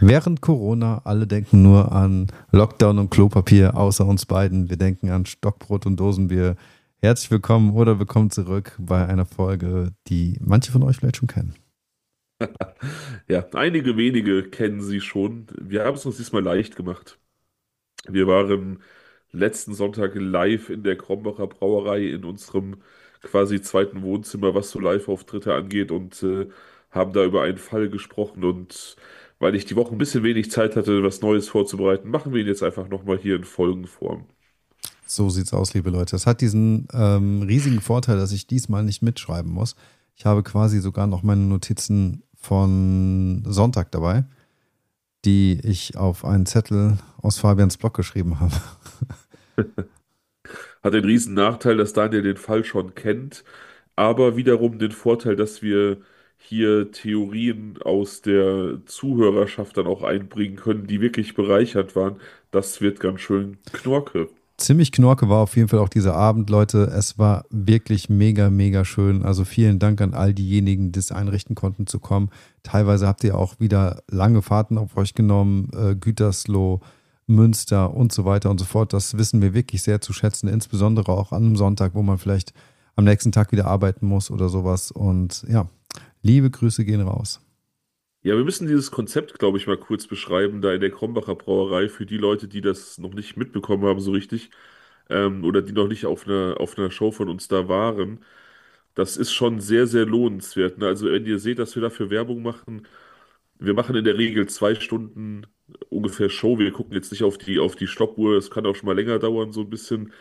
Während Corona, alle denken nur an Lockdown und Klopapier, außer uns beiden. Wir denken an Stockbrot und Dosenbier. Herzlich willkommen oder willkommen zurück bei einer Folge, die manche von euch vielleicht schon kennen. Ja, einige wenige kennen sie schon. Wir haben es uns diesmal leicht gemacht. Wir waren letzten Sonntag live in der Krombacher Brauerei in unserem quasi zweiten Wohnzimmer, was so Live-Auftritte angeht und haben da über einen Fall gesprochen. Und weil ich die Woche ein bisschen wenig Zeit hatte, was Neues vorzubereiten, machen wir ihn jetzt einfach nochmal hier in Folgenform. So sieht's aus, liebe Leute. Es hat diesen riesigen Vorteil, dass ich diesmal nicht mitschreiben muss. Ich habe quasi sogar noch meine Notizen von Sonntag dabei, die ich auf einen Zettel aus Fabians Blog geschrieben habe. Hat den riesen Nachteil, dass Daniel den Fall schon kennt, aber wiederum den Vorteil, dass wir hier Theorien aus der Zuhörerschaft dann auch einbringen können, die wirklich bereichert waren. Das wird ganz schön Knorke. Ziemlich knorke war auf jeden Fall auch dieser Abend, Leute. Es war wirklich mega, mega schön. Also vielen Dank an all diejenigen, die es einrichten konnten zu kommen. Teilweise habt ihr auch wieder lange Fahrten auf euch genommen, Gütersloh, Münster und so weiter und so fort. Das wissen wir wirklich sehr zu schätzen, insbesondere auch an einem Sonntag, wo man vielleicht am nächsten Tag wieder arbeiten muss oder sowas. Und ja, liebe Grüße gehen raus. Ja, wir müssen dieses Konzept, glaube ich, mal kurz beschreiben, da in der Krombacher Brauerei, für die Leute, die das noch nicht mitbekommen haben, so richtig, oder die noch nicht auf einer Show von uns da waren. Das ist schon sehr, sehr lohnenswert. Ne? Also, wenn ihr seht, dass wir dafür Werbung machen, wir machen in der Regel 2 Stunden ungefähr Show. Wir gucken jetzt nicht auf die Stoppuhr. Es kann auch schon mal länger dauern, so ein bisschen.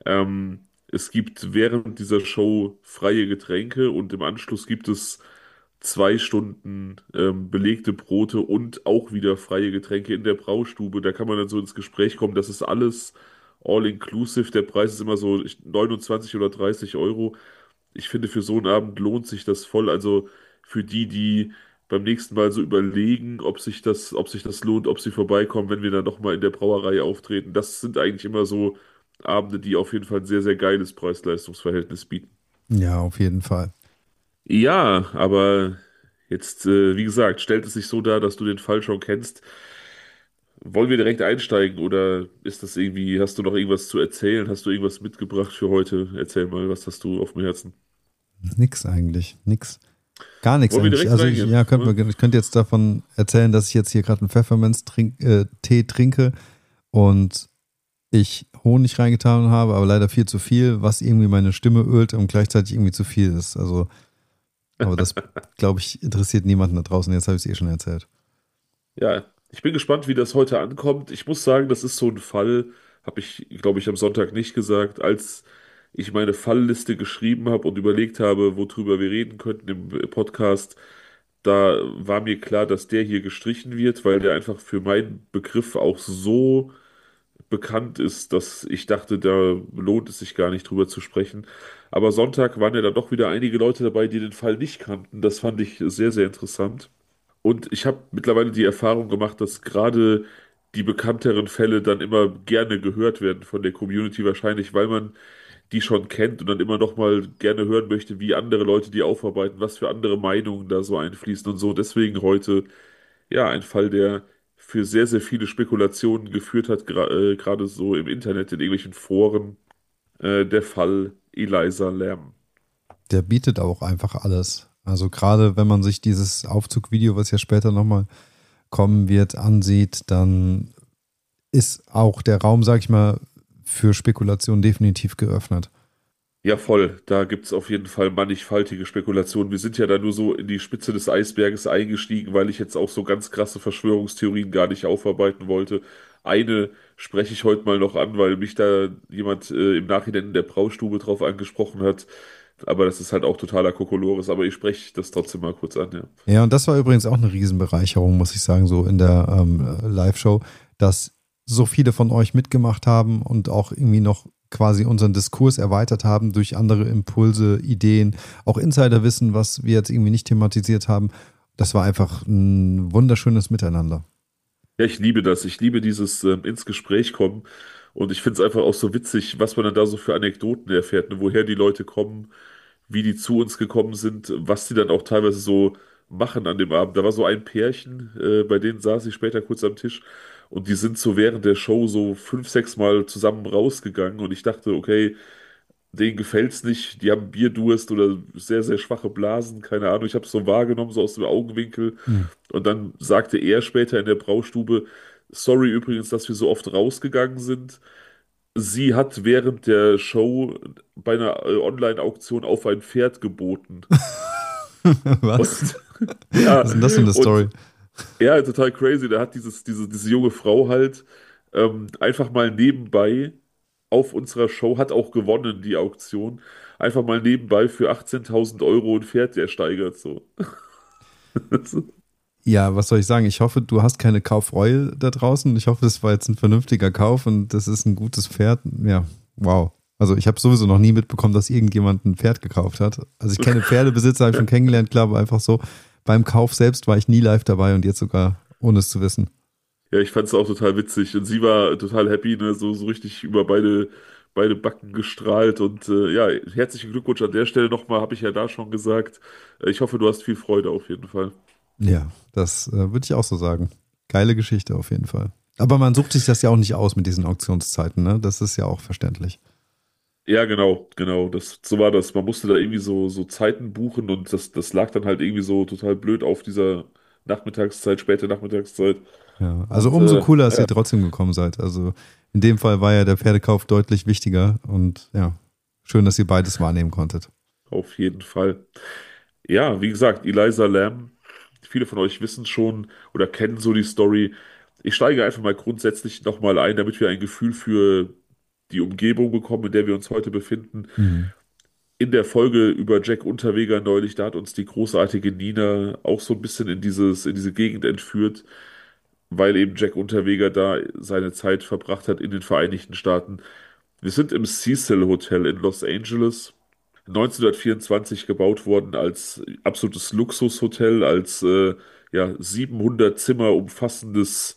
Es gibt während dieser Show freie Getränke und im Anschluss gibt es 2 Stunden belegte Brote und auch wieder freie Getränke in der Braustube. Da kann man dann so ins Gespräch kommen. Das ist alles all inclusive. Der Preis ist immer so 29 oder 30 Euro. Ich finde, für so einen Abend lohnt sich das voll. Also für die, die beim nächsten Mal so überlegen, ob sich das lohnt, ob sie vorbeikommen, wenn wir dann nochmal in der Brauerei auftreten. Das sind eigentlich immer so Abende, die auf jeden Fall ein sehr, sehr geiles Preis-Leistungs-Verhältnis bieten. Ja, auf jeden Fall. Ja, aber jetzt, wie gesagt, stellt es sich so dar, dass du den Fall schon kennst. Wollen wir direkt einsteigen oder ist das irgendwie, hast du noch irgendwas zu erzählen? Hast du irgendwas mitgebracht für heute? Erzähl mal, was hast du auf dem Herzen? Nix eigentlich, nix. Gar nichts Wollen wir eigentlich. direkt Also reingehen? Ne? ich könnte jetzt davon erzählen, dass ich jetzt hier gerade einen Pfefferminz-Tee trinke und ich Honig reingetan habe, aber leider viel zu viel, was irgendwie meine Stimme ölt und gleichzeitig irgendwie zu viel ist. Also, aber das, glaube ich, interessiert niemanden da draußen. Jetzt habe ich es eh schon erzählt. Ja, ich bin gespannt, wie das heute ankommt. Ich muss sagen, das ist so ein Fall, habe ich, glaube ich, am Sonntag nicht gesagt, als ich meine Fallliste geschrieben habe und überlegt habe, worüber wir reden könnten im Podcast. Da war mir klar, dass der hier gestrichen wird, weil der einfach für meinen Begriff auch so bekannt ist, dass ich dachte, da lohnt es sich gar nicht drüber zu sprechen. Aber Sonntag waren ja dann doch wieder einige Leute dabei, die den Fall nicht kannten. Das fand ich sehr, sehr interessant. Und ich habe mittlerweile die Erfahrung gemacht, dass gerade die bekannteren Fälle dann immer gerne gehört werden von der Community, wahrscheinlich, weil man die schon kennt und dann immer noch mal gerne hören möchte, wie andere Leute die aufarbeiten, was für andere Meinungen da so einfließen und so. Deswegen heute ja ein Fall, der für sehr, sehr viele Spekulationen geführt hat, gerade so im Internet, in irgendwelchen Foren, der Fall Eliza Lam. Der bietet auch einfach alles. Also gerade wenn man sich dieses Aufzugvideo, was ja später nochmal kommen wird, ansieht, dann ist auch der Raum, sag ich mal, für Spekulation definitiv geöffnet. Ja, voll. Da gibt es auf jeden Fall mannigfaltige Spekulationen. Wir sind ja da nur so in die Spitze des Eisberges eingestiegen, weil ich jetzt auch so ganz krasse Verschwörungstheorien gar nicht aufarbeiten wollte. Eine spreche ich heute mal noch an, weil mich da jemand im Nachhinein in der Braustube drauf angesprochen hat. Aber das ist halt auch totaler Kokolores. Aber ich spreche das trotzdem mal kurz an, ja. Ja, und das war übrigens auch eine Riesenbereicherung, muss ich sagen, so in der Live-Show, dass so viele von euch mitgemacht haben und auch irgendwie noch quasi unseren Diskurs erweitert haben durch andere Impulse, Ideen, auch Insiderwissen, was wir jetzt irgendwie nicht thematisiert haben. Das war einfach ein wunderschönes Miteinander. Ja, ich liebe das. Ich liebe dieses ins Gespräch kommen. Und ich finde es einfach auch so witzig, was man dann da so für Anekdoten erfährt, ne? Woher die Leute kommen, wie die zu uns gekommen sind, was die dann auch teilweise so machen an dem Abend. Da war so ein Pärchen, bei denen saß ich später kurz am Tisch und die sind so während der Show so 5, 6 Mal zusammen rausgegangen und ich dachte, okay, denen gefällt's nicht, die haben Bierdurst oder sehr, sehr schwache Blasen, keine Ahnung. Ich habe es so wahrgenommen, so aus dem Augenwinkel. Hm. Und dann sagte er später in der Braustube, sorry übrigens, dass wir so oft rausgegangen sind. Sie hat während der Show bei einer Online-Auktion auf ein Pferd geboten. Was? Und ja, Was ist denn das für eine und Story? ja, total crazy. Da hat diese junge Frau halt einfach mal nebenbei auf unserer Show, hat auch gewonnen, die Auktion, einfach mal nebenbei für 18.000 € ein Pferd ersteigert. So. Ja, was soll ich sagen? Ich hoffe, du hast keine Kaufreue da draußen. Ich hoffe, das war jetzt ein vernünftiger Kauf und das ist ein gutes Pferd. Ja, wow. Also ich habe sowieso noch nie mitbekommen, dass irgendjemand ein Pferd gekauft hat. Also ich kenne Pferdebesitzer, habe ich schon kennengelernt, klar, aber einfach so beim Kauf selbst war ich nie live dabei und jetzt sogar ohne es zu wissen. Ja, ich fand es auch total witzig. Und sie war total happy, ne? So richtig über beide Backen gestrahlt. Und ja, herzlichen Glückwunsch an der Stelle nochmal, habe ich ja da schon gesagt. Ich hoffe, du hast viel Freude auf jeden Fall. Ja, das würde ich auch so sagen. Geile Geschichte auf jeden Fall. Aber man sucht sich das ja auch nicht aus mit diesen Auktionszeiten, ne? Das ist ja auch verständlich. Ja, genau, genau. So war das. Man musste da irgendwie so Zeiten buchen und das lag dann halt irgendwie so total blöd auf dieser Nachmittagszeit, späte Nachmittagszeit. Ja, also Und umso cooler, dass ja, ihr trotzdem gekommen seid. Also in dem Fall war ja der Pferdekauf deutlich wichtiger und ja, schön, dass ihr beides wahrnehmen konntet. auf jeden Fall. Ja, wie gesagt, Eliza Lamb, viele von euch wissen schon oder kennen so die Story. Ich steige einfach mal grundsätzlich nochmal ein, damit wir ein Gefühl für die Umgebung bekommen, in der wir uns heute befinden. Mhm. In der Folge über Jack Unterweger neulich, da hat uns die großartige Nina auch so ein bisschen in diese Gegend entführt, weil eben Jack Unterweger da seine Zeit verbracht hat in den Vereinigten Staaten. Wir sind im Cecil Hotel in Los Angeles. 1924 gebaut worden als absolutes Luxushotel, als ja, 700 Zimmer umfassendes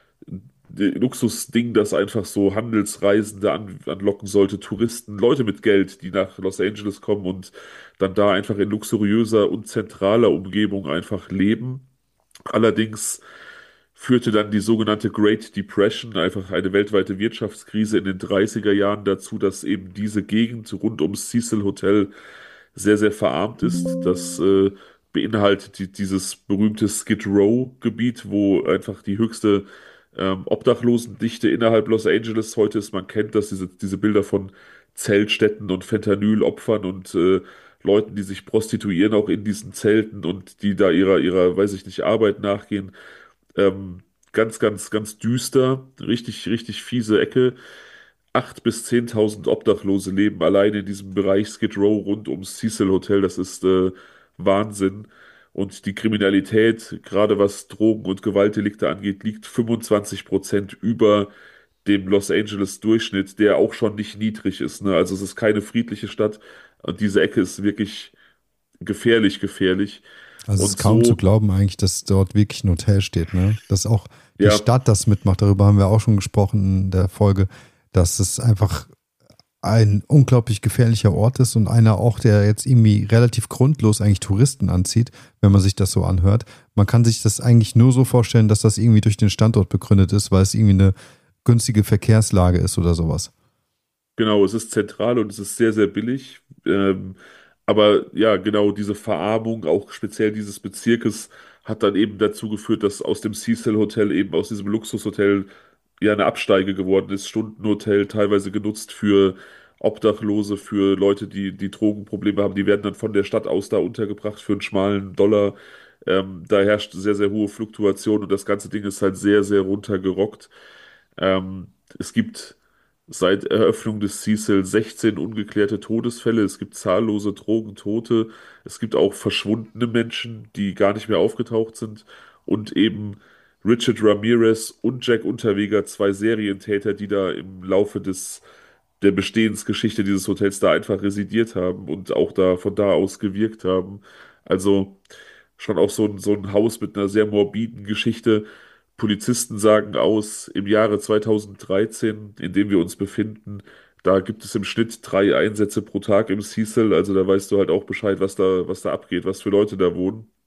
Luxusding, das einfach so Handelsreisende anlocken sollte, Touristen, Leute mit Geld, die nach Los Angeles kommen und dann da einfach in luxuriöser und zentraler Umgebung einfach leben. Allerdings führte dann die sogenannte Great Depression, einfach eine weltweite Wirtschaftskrise in den 30er Jahren dazu, dass eben diese Gegend rund ums Cecil Hotel sehr, sehr verarmt ist. Das beinhaltet dieses berühmte Skid Row-Gebiet, wo einfach die höchste Obdachlosendichte innerhalb Los Angeles heute ist. Man kennt das, diese Bilder von Zeltstädten und Fentanylopfern und Leuten, die sich prostituieren, auch in diesen Zelten und die da ihrer, weiß ich nicht, Arbeit nachgehen. Ähm, ganz, ganz, ganz düster, richtig, richtig fiese Ecke. 8.000 bis 10.000 Obdachlose leben allein in diesem Bereich Skid Row rund ums Cecil Hotel. Das ist Wahnsinn. Und die Kriminalität, gerade was Drogen- und Gewaltdelikte angeht, liegt 25% über dem Los Angeles Durchschnitt, der auch schon nicht niedrig ist. Ne? Also es ist keine friedliche Stadt und diese Ecke ist wirklich gefährlich, gefährlich. Also es ist Und kaum zu so, glauben eigentlich, dass dort wirklich ein Hotel steht, ne? Dass auch die ja, Stadt das mitmacht, darüber haben wir auch schon gesprochen in der Folge, dass es einfach ein unglaublich gefährlicher Ort ist und einer auch, der jetzt irgendwie relativ grundlos eigentlich Touristen anzieht, wenn man sich das so anhört. Man kann sich das eigentlich nur so vorstellen, dass das irgendwie durch den Standort begründet ist, weil es irgendwie eine günstige Verkehrslage ist oder sowas. genau, es ist zentral und es ist sehr, sehr billig. Aber ja, genau diese Verarmung, auch speziell dieses Bezirkes, hat dann eben dazu geführt, dass aus dem Cecil Hotel, eben aus diesem Luxushotel, ja eine Absteige geworden ist. Stundenhotel, teilweise genutzt für Obdachlose, für Leute, die Drogenprobleme haben. Die werden dann von der Stadt aus da untergebracht für einen schmalen Dollar. Da herrscht sehr, sehr hohe Fluktuation und das ganze Ding ist halt sehr, sehr runtergerockt. Es gibt seit Eröffnung des Cecil 16 ungeklärte Todesfälle. Es gibt zahllose Drogentote. Es gibt auch verschwundene Menschen, die gar nicht mehr aufgetaucht sind. Und eben Richard Ramirez und Jack Unterweger, zwei Serientäter, die da im Laufe der Bestehensgeschichte dieses Hotels da einfach residiert haben und auch da von da aus gewirkt haben. Also schon auch so ein Haus mit einer sehr morbiden Geschichte. Polizisten sagen aus, im Jahre 2013, in dem wir uns befinden, da gibt es im Schnitt 3 Einsätze pro Tag im Cecil. Also da weißt du halt auch Bescheid, was da abgeht, was für Leute da wohnen.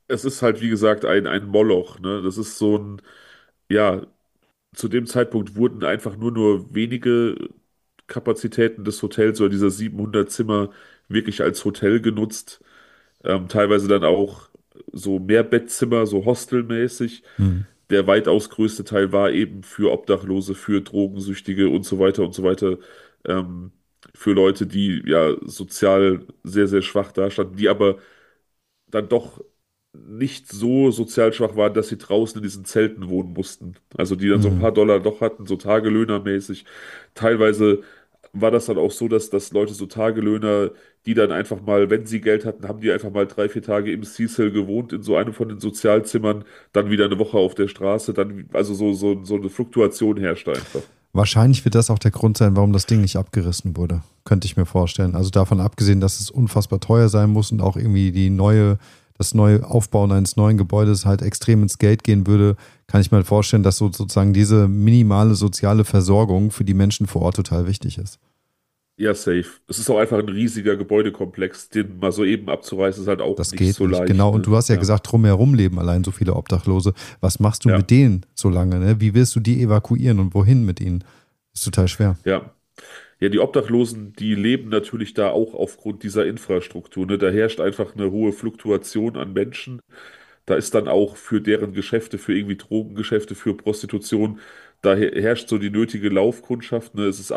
es ist halt, wie gesagt, ein Moloch, ne? Das ist so ein, ja, zu dem Zeitpunkt wurden einfach nur wenige Kapazitäten des Hotels oder dieser 700 Zimmer wirklich als Hotel genutzt. Teilweise dann auch so Mehrbettzimmer, so hostelmäßig. Hm. Der weitaus größte Teil war eben für Obdachlose, für Drogensüchtige und so weiter. Ähm, für Leute, die ja sozial sehr, sehr schwach dastanden, die aber dann doch nicht so sozial schwach waren, dass sie draußen in diesen Zelten wohnen mussten. Also die dann so ein Hm. paar Dollar doch hatten, so Tagelöhnermäßig. Teilweise war das dann auch so, dass Leute so Tagelöhner, die dann einfach mal, wenn sie Geld hatten, haben die einfach mal 3, 4 Tage im Cecil gewohnt, in so einem von den Sozialzimmern, dann wieder eine Woche auf der Straße, dann, also so eine Fluktuation herrschte einfach. Wahrscheinlich wird das auch der Grund sein, warum das Ding nicht abgerissen wurde. Könnte ich mir vorstellen. Also davon abgesehen, dass es unfassbar teuer sein muss und auch irgendwie das neue Aufbauen eines neuen Gebäudes halt extrem ins Geld gehen würde, kann ich mir vorstellen, dass sozusagen diese minimale soziale Versorgung für die Menschen vor Ort total wichtig ist. Ja, safe. Es ist auch einfach ein riesiger Gebäudekomplex, den mal so eben abzureißen, ist halt auch Das nicht geht so nicht, leicht, genau. Und ne? du hast ja Ja, gesagt, drumherum leben allein so viele Obdachlose. Was machst du ja, mit denen so lange? Ne? Wie willst du die evakuieren und wohin mit ihnen? Ist total schwer. ja. Ja, die Obdachlosen, die leben natürlich da auch aufgrund dieser Infrastruktur, ne? Da herrscht einfach eine hohe Fluktuation an Menschen. Da ist dann auch für deren Geschäfte, für irgendwie Drogengeschäfte, für Prostitution, da herrscht so die nötige Laufkundschaft, ne? Es ist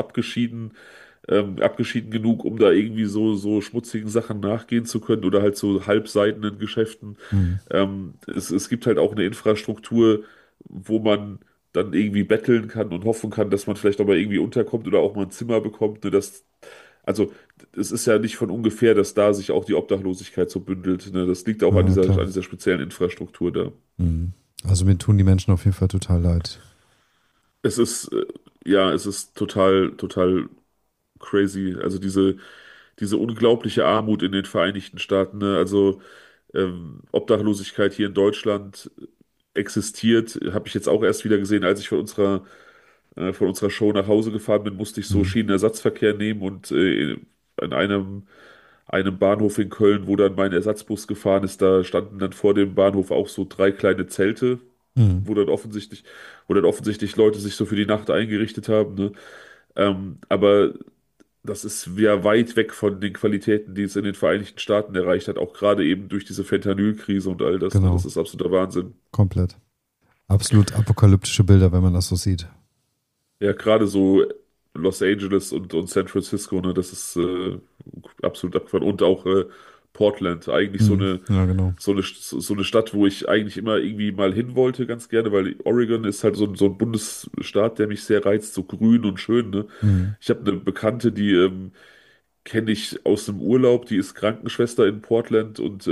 abgeschieden genug, um da irgendwie so schmutzigen Sachen nachgehen zu können oder halt so halbseidenen Geschäften. Hm. Es gibt halt auch eine Infrastruktur, wo man dann irgendwie betteln kann und hoffen kann, dass man vielleicht auch mal irgendwie unterkommt oder auch mal ein Zimmer bekommt. Ne? Also es ist ja nicht von ungefähr, dass da sich auch die Obdachlosigkeit so bündelt. Ne? Das liegt auch Ja, klar. an dieser speziellen Infrastruktur da. Hm. Also mir tun die Menschen auf jeden Fall total leid. Es ist, ja, es ist total crazy. Also diese unglaubliche Armut in den Vereinigten Staaten. Ne? Also Obdachlosigkeit hier in Deutschland existiert, habe ich jetzt auch erst wieder gesehen, als ich von unserer Show nach Hause gefahren bin, musste ich so Hm. Schienenersatzverkehr nehmen und an einem Bahnhof in Köln, wo dann mein Ersatzbus gefahren ist, da standen dann vor dem Bahnhof auch so 3 kleine Zelte, Hm. wo dann offensichtlich, wo dann offensichtlich Leute sich so für die Nacht eingerichtet haben, ne? Aber das ist ja weit weg von den Qualitäten, die es in den Vereinigten Staaten erreicht hat, auch gerade eben durch diese Fentanyl-Krise und all das, ne? Das Genau, ist absoluter Wahnsinn. komplett. Absolut apokalyptische Bilder, wenn man das so sieht. Ja, gerade so Los Angeles und San Francisco, ne, das ist absolut abgefahren. Und auch Portland, eigentlich Hm. Ja, genau. so eine Stadt, wo ich eigentlich immer irgendwie mal hin wollte, ganz gerne, weil Oregon ist halt so ein Bundesstaat, der mich sehr reizt, so grün und schön, ne? Hm. Ich habe eine Bekannte, die kenne ich aus dem Urlaub, die ist Krankenschwester in Portland und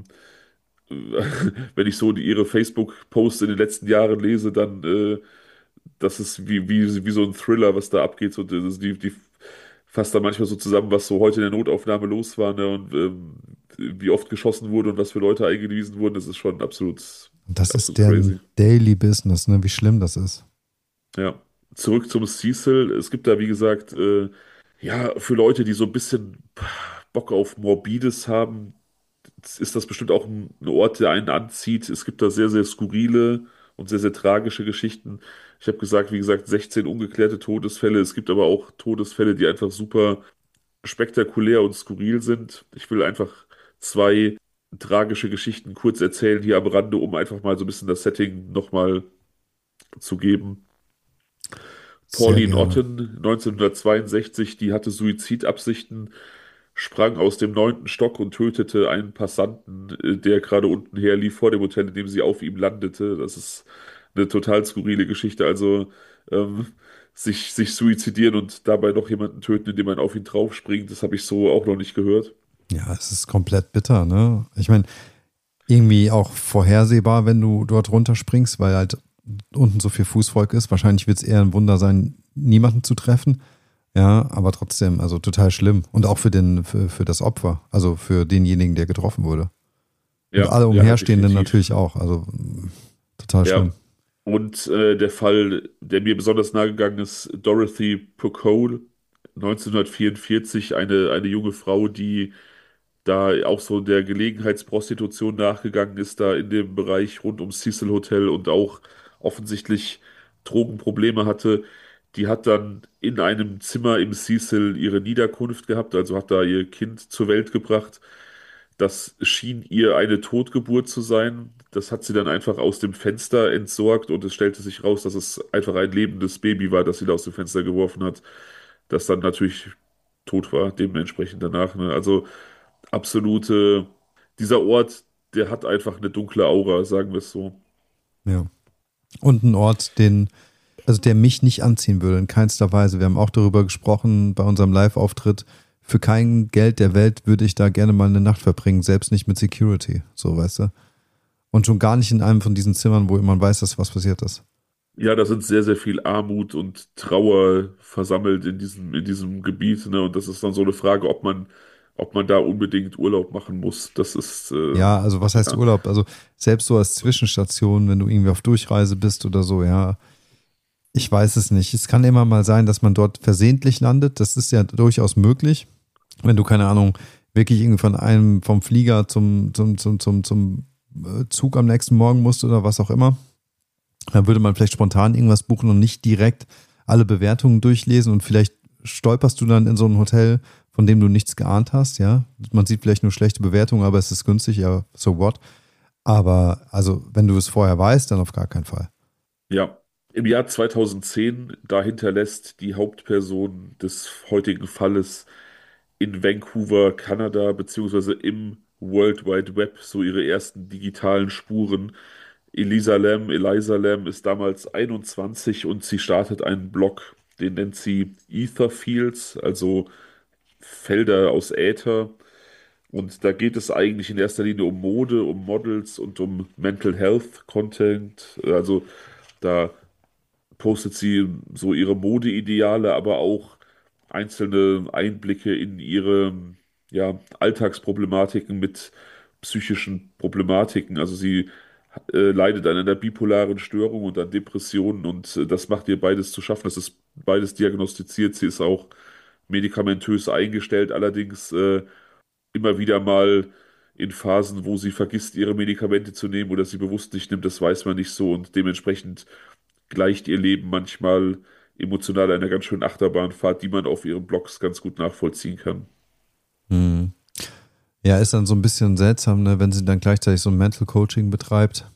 wenn ich so ihre Facebook-Posts in den letzten Jahren lese, dann das ist wie so ein Thriller, was da abgeht. So, die fasst dann manchmal so zusammen, was so heute in der Notaufnahme los war, ne, und wie oft geschossen wurde und was für Leute eingewiesen wurden. Das ist schon Und das ist absolut deren crazy. Daily Business, ne? Wie schlimm das ist. Ja. Zurück zum Cecil. Es gibt da, wie gesagt, ja, für Leute, die so ein bisschen Bock auf Morbides haben, ist das bestimmt auch ein Ort, der einen anzieht. Es gibt da sehr, sehr skurrile und sehr, sehr tragische Geschichten. Ich habe gesagt, wie gesagt, 16 ungeklärte Todesfälle. Es gibt aber auch Todesfälle, die einfach super spektakulär und skurril sind. Ich will einfach 2 tragische Geschichten kurz erzählen hier am Rande, um einfach mal so ein bisschen das Setting nochmal zu geben. Sehr Pauline gerne. Otten, 1962, die hatte Suizidabsichten, sprang aus dem 9. Stock und tötete einen Passanten, der gerade unten herlief vor dem Hotel, in dem sie auf ihm landete. Das ist eine total skurrile Geschichte. Also ähm, sich suizidieren und dabei noch jemanden töten, indem man auf ihn draufspringt, das habe ich so auch noch nicht gehört. Ja, es ist komplett bitter, ne? Ich meine, irgendwie auch vorhersehbar, wenn du dort runterspringst, weil halt unten so viel Fußvolk ist. Wahrscheinlich wird es eher ein Wunder sein, niemanden zu treffen. Ja, aber trotzdem, also total schlimm. Und auch für das Opfer, also für denjenigen, der getroffen wurde. Und Ja, alle ja, Umherstehenden definitiv. natürlich auch. Also total schlimm. Ja. Und der Fall, der mir besonders nahe gegangen ist, Dorothy Procol, 1944, eine junge Frau, die da auch so der Gelegenheitsprostitution nachgegangen ist, da in dem Bereich rund ums Cecil Hotel und auch offensichtlich Drogenprobleme hatte. Die hat dann in einem Zimmer im Cecil ihre Niederkunft gehabt, also hat da ihr Kind zur Welt gebracht. Das schien ihr eine Totgeburt zu sein. Das hat sie dann einfach aus dem Fenster entsorgt und es stellte sich raus, dass es einfach ein lebendes Baby war, das sie da aus dem Fenster geworfen hat, das dann natürlich tot war, dementsprechend danach. Ne? Also dieser Ort, der hat einfach eine dunkle Aura, sagen wir es so. Ja. Und ein Ort, also der mich nicht anziehen würde, in keinster Weise. Wir haben auch darüber gesprochen bei unserem Live-Auftritt. Für kein Geld der Welt würde ich da gerne mal eine Nacht verbringen, selbst nicht mit Security, so weißt du. Und schon gar nicht in einem von diesen Zimmern, wo man weiß, dass was passiert ist. Ja, da sind sehr, sehr viel Armut und Trauer versammelt in diesem Gebiet, ne? Und das ist dann so eine Frage, ob man da unbedingt Urlaub machen muss. Das ist, Ja, also was heißt ja, Urlaub? Also selbst so als Zwischenstation, wenn du irgendwie auf Durchreise bist oder so, ja, ich weiß es nicht. Es kann immer mal sein, dass man dort versehentlich landet. Das ist ja durchaus möglich. Wenn du, keine Ahnung, wirklich irgendwie vom Flieger zum Zug am nächsten Morgen musst oder was auch immer, dann würde man vielleicht spontan irgendwas buchen und nicht direkt alle Bewertungen durchlesen und vielleicht stolperst du dann in so ein Hotel, von dem du nichts geahnt hast, ja. Man sieht vielleicht nur schlechte Bewertungen, aber es ist günstig, ja, so what. Aber also, wenn du es vorher weißt, dann auf gar keinen Fall. ja. Im Jahr 2010, da hinterlässt die Hauptperson des heutigen Falles in Vancouver, Kanada, beziehungsweise im World Wide Web so ihre ersten digitalen Spuren. Eliza Lam ist damals 21 und sie startet einen Blog, den nennt sie Ether Fields, also Felder aus Äther. Und da geht es eigentlich in erster Linie um Mode, um Models und um Mental Health Content. Also da postet sie so ihre Modeideale, aber auch einzelne Einblicke in ihre ja, Alltagsproblematiken mit psychischen Problematiken. Also sie leidet an einer bipolaren Störung und an Depressionen und das macht ihr beides zu schaffen. Das ist beides diagnostiziert. Sie ist auch medikamentös eingestellt, allerdings immer wieder mal in Phasen, wo sie vergisst, ihre Medikamente zu nehmen oder sie bewusst nicht nimmt, das weiß man nicht so und dementsprechend gleicht ihr Leben manchmal emotional einer ganz schönen Achterbahnfahrt, die man auf ihren Blogs ganz gut nachvollziehen kann. Hm. Ja, ist dann so ein bisschen seltsam, ne, wenn sie dann gleichzeitig so ein Mental Coaching betreibt.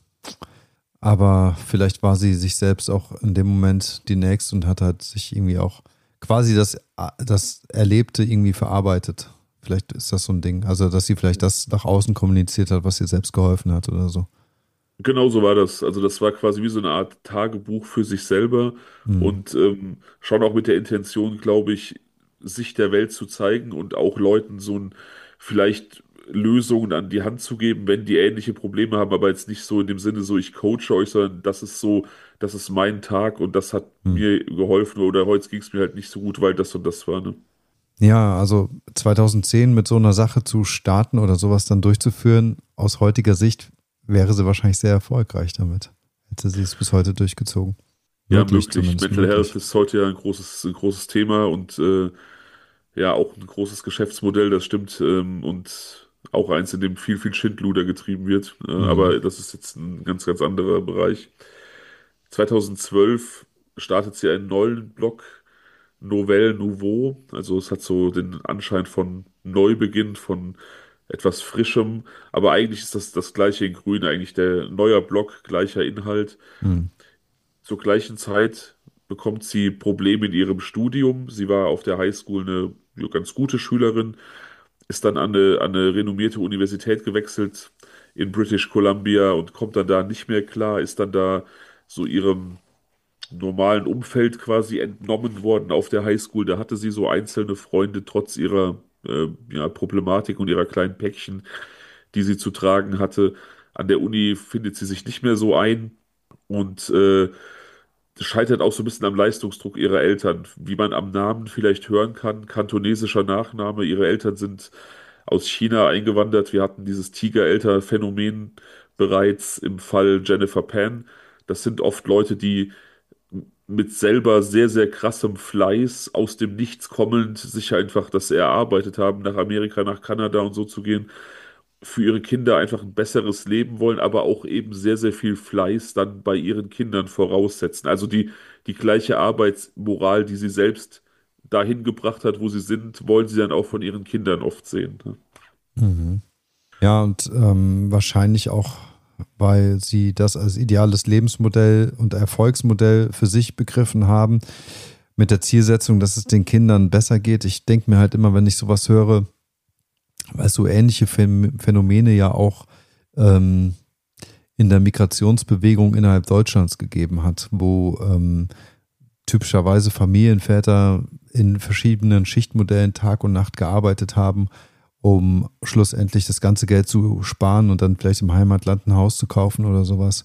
Aber vielleicht war sie sich selbst auch in dem Moment die Nächste und hat halt sich irgendwie auch quasi das Erlebte irgendwie verarbeitet. Vielleicht ist das so ein Ding. Also, dass sie vielleicht das nach außen kommuniziert hat, was ihr selbst geholfen hat oder so. Genau so war das. Also das war quasi wie so eine Art Tagebuch für sich selber Hm. und schon auch mit der Intention, glaube ich, sich der Welt zu zeigen und auch Leuten so ein vielleicht Lösungen an die Hand zu geben, wenn die ähnliche Probleme haben, aber jetzt nicht so in dem Sinne so, ich coache euch, sondern das ist so, das ist mein Tag und das hat Hm. mir geholfen oder heute ging es mir halt nicht so gut, weil das und das war, ne? Ja, also 2010 mit so einer Sache zu starten oder sowas dann durchzuführen, aus heutiger Sicht wäre sie wahrscheinlich sehr erfolgreich damit. Hätte sie es bis heute durchgezogen. Ja, Möglich möglich. zumindest, Mental Health möglich. ist heute ja ein großes Thema und ja, auch ein großes Geschäftsmodell, das stimmt. Und auch eins, in dem viel, viel Schindluder getrieben wird. Hm. Aber das ist jetzt ein ganz, ganz anderer Bereich. 2012 startet sie einen neuen Blog, Nouvelle Nouveau. Also es hat so den Anschein von Neubeginn, von etwas Frischem. Aber eigentlich ist das gleiche in Grün, eigentlich der neuer Blog, gleicher Inhalt. Hm. Zur gleichen Zeit bekommt sie Probleme in ihrem Studium. Sie war auf der Highschool eine ja, ganz gute Schülerin, ist dann an eine renommierte Universität gewechselt in British Columbia und kommt dann da nicht mehr klar, ist dann da so ihrem normalen Umfeld quasi entnommen worden auf der Highschool. Da hatte sie so einzelne Freunde trotz ihrer ja, Problematik und ihrer kleinen Päckchen, die sie zu tragen hatte. An der Uni findet sie sich nicht mehr so ein und das scheitert auch so ein bisschen am Leistungsdruck ihrer Eltern. Wie man am Namen vielleicht hören kann, kantonesischer Nachname. Ihre Eltern sind aus China eingewandert. Wir hatten dieses Tigerelter-Phänomen bereits im Fall Jennifer Pan. Das sind oft Leute, die mit selber sehr, sehr krassem Fleiß aus dem Nichts kommend sich einfach das erarbeitet haben, nach Amerika, nach Kanada und so zu gehen, für ihre Kinder einfach ein besseres Leben wollen, aber auch eben sehr, sehr viel Fleiß dann bei ihren Kindern voraussetzen. Also die gleiche Arbeitsmoral, die sie selbst dahin gebracht hat, wo sie sind, wollen sie dann auch von ihren Kindern oft sehen. Ne? Mhm. Ja, und wahrscheinlich auch, weil sie das als ideales Lebensmodell und Erfolgsmodell für sich begriffen haben, mit der Zielsetzung, dass es den Kindern besser geht. Ich denke mir halt immer, wenn ich sowas höre, weil es so ähnliche Phänomene ja auch ähm, in der Migrationsbewegung innerhalb Deutschlands gegeben hat, wo typischerweise Familienväter in verschiedenen Schichtmodellen Tag und Nacht gearbeitet haben, um schlussendlich das ganze Geld zu sparen und dann vielleicht im Heimatland ein Haus zu kaufen oder sowas.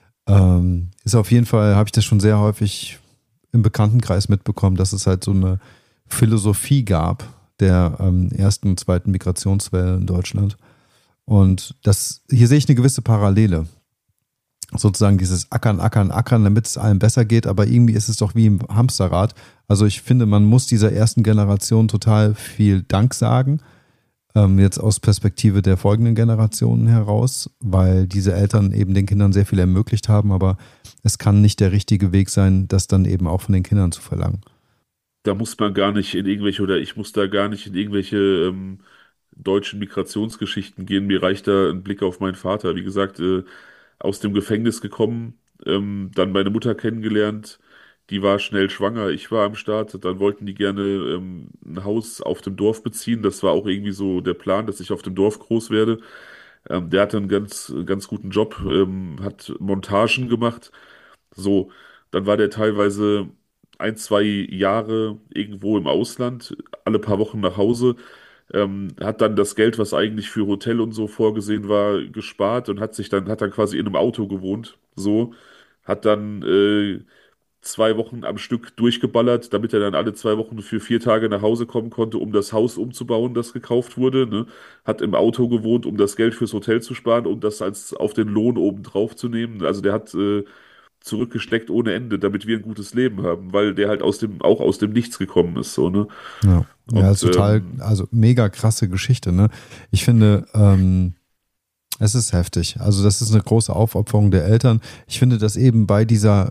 Ist auf jeden Fall, habe ich das schon sehr häufig im Bekanntenkreis mitbekommen, dass es halt so eine Philosophie gab der ersten und zweiten Migrationswelle in Deutschland. Und hier sehe ich eine gewisse Parallele. Sozusagen dieses Ackern, Ackern, Ackern, damit es allen besser geht, aber irgendwie ist es doch wie im Hamsterrad. Also ich finde, man muss dieser ersten Generation total viel Dank sagen, jetzt aus Perspektive der folgenden Generationen heraus, weil diese Eltern eben den Kindern sehr viel ermöglicht haben, aber es kann nicht der richtige Weg sein, das dann eben auch von den Kindern zu verlangen. Da muss man gar nicht in irgendwelche, oder ich muss da gar nicht in irgendwelche deutschen Migrationsgeschichten gehen. Mir reicht da ein Blick auf meinen Vater. Wie gesagt, aus dem Gefängnis gekommen, dann meine Mutter kennengelernt. Die war schnell schwanger, ich war am Start. Dann wollten die gerne ein Haus auf dem Dorf beziehen. Das war auch irgendwie so der Plan, dass ich auf dem Dorf groß werde. Der hatte einen ganz guten Job, hat Montagen gemacht. So, dann war der teilweise 1, 2 Jahre irgendwo im Ausland, alle paar Wochen nach Hause, hat dann das Geld, was eigentlich für Hotel und so vorgesehen war, gespart und hat dann quasi in einem Auto gewohnt. So, hat dann 2 Wochen am Stück durchgeballert, damit er dann alle 2 Wochen für 4 Tage nach Hause kommen konnte, um das Haus umzubauen, das gekauft wurde. Ne? Hat im Auto gewohnt, um das Geld fürs Hotel zu sparen und das als auf den Lohn oben drauf zu nehmen. Also der hat zurückgesteckt ohne Ende, damit wir ein gutes Leben haben, weil der halt auch aus dem Nichts gekommen ist, so, ne? Ja, ja, ist Und total, also mega krasse Geschichte, ne? Ich finde, es ist heftig. Also das ist eine große Aufopferung der Eltern. Ich finde das eben bei dieser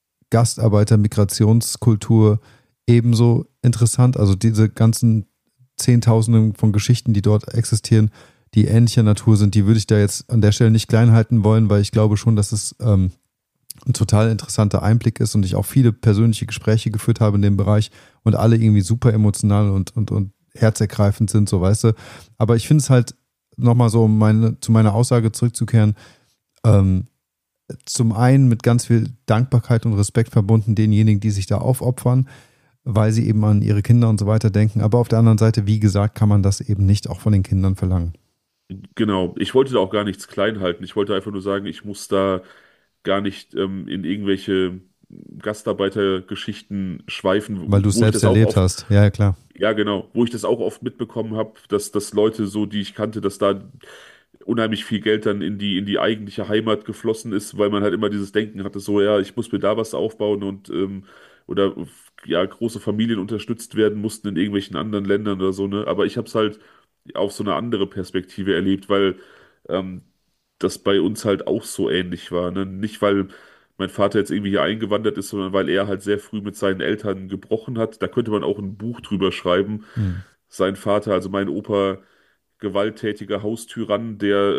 Gastarbeiter-Migrationskultur ebenso interessant. Also diese ganzen Zehntausenden von Geschichten, die dort existieren, die ähnlicher Natur sind, die würde ich da jetzt an der Stelle nicht klein halten wollen, weil ich glaube schon, dass es ein total interessanter Einblick ist und ich auch viele persönliche Gespräche geführt habe in dem Bereich und alle irgendwie super emotional und herzergreifend sind, so weißt du. Aber ich finde es halt nochmal so, um zu meiner Aussage zurückzukehren, ähm, zum einen mit ganz viel Dankbarkeit und Respekt verbunden denjenigen, die sich da aufopfern, weil sie eben an ihre Kinder und so weiter denken. Aber auf der anderen Seite, wie gesagt, kann man das eben nicht auch von den Kindern verlangen. genau, ich wollte da auch gar nichts klein halten. Ich wollte einfach nur sagen, ich muss da gar nicht in irgendwelche Gastarbeitergeschichten Weil schweifen, du es wo ich selbst das auch erlebt oft, hast. Ja, ja, klar. ja genau, wo ich das auch oft mitbekommen habe, dass Leute so, die ich kannte, dass da unheimlich viel Geld dann in die eigentliche Heimat geflossen ist, weil man halt immer dieses Denken hatte, so, ja, ich muss mir da was aufbauen und oder ja, große Familien unterstützt werden mussten in irgendwelchen anderen Ländern oder so, ne? Aber ich habe es halt auf so eine andere Perspektive erlebt, weil ähm, das bei uns halt auch so ähnlich war, ne? Nicht, weil mein Vater jetzt irgendwie hier eingewandert ist, sondern weil er halt sehr früh mit seinen Eltern gebrochen hat. Da könnte man auch ein Buch drüber schreiben. Hm. Sein Vater, also mein Opa, gewalttätiger Haustyrann, der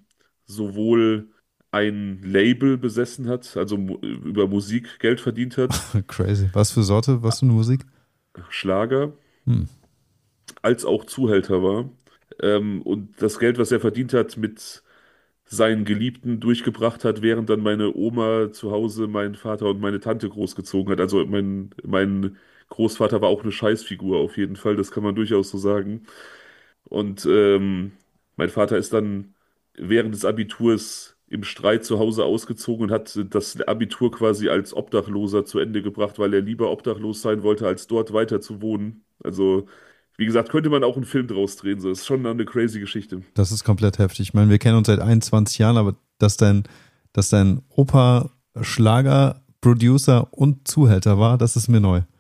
sowohl ein Label besessen hat, also über Musik Geld verdient hat, Crazy. Was für Sorte, was für eine Musik? Schlager, Hm. als auch Zuhälter war. Und das Geld, was er verdient hat, mit seinen Geliebten durchgebracht hat, während dann meine Oma zu Hause meinen Vater und meine Tante großgezogen hat. Also mein Großvater war auch eine Scheißfigur auf jeden Fall, das kann man durchaus so sagen. Und mein Vater ist dann während des Abiturs im Streit zu Hause ausgezogen und hat das Abitur quasi als Obdachloser zu Ende gebracht, weil er lieber obdachlos sein wollte, als dort weiter zu wohnen. Also, wie gesagt, könnte man auch einen Film draus drehen. So, ist schon eine crazy Geschichte. Das ist komplett heftig. Ich meine, wir kennen uns seit 21 Jahren, aber dass dein Opa Schlager Producer und Zuhälter war, das ist mir neu.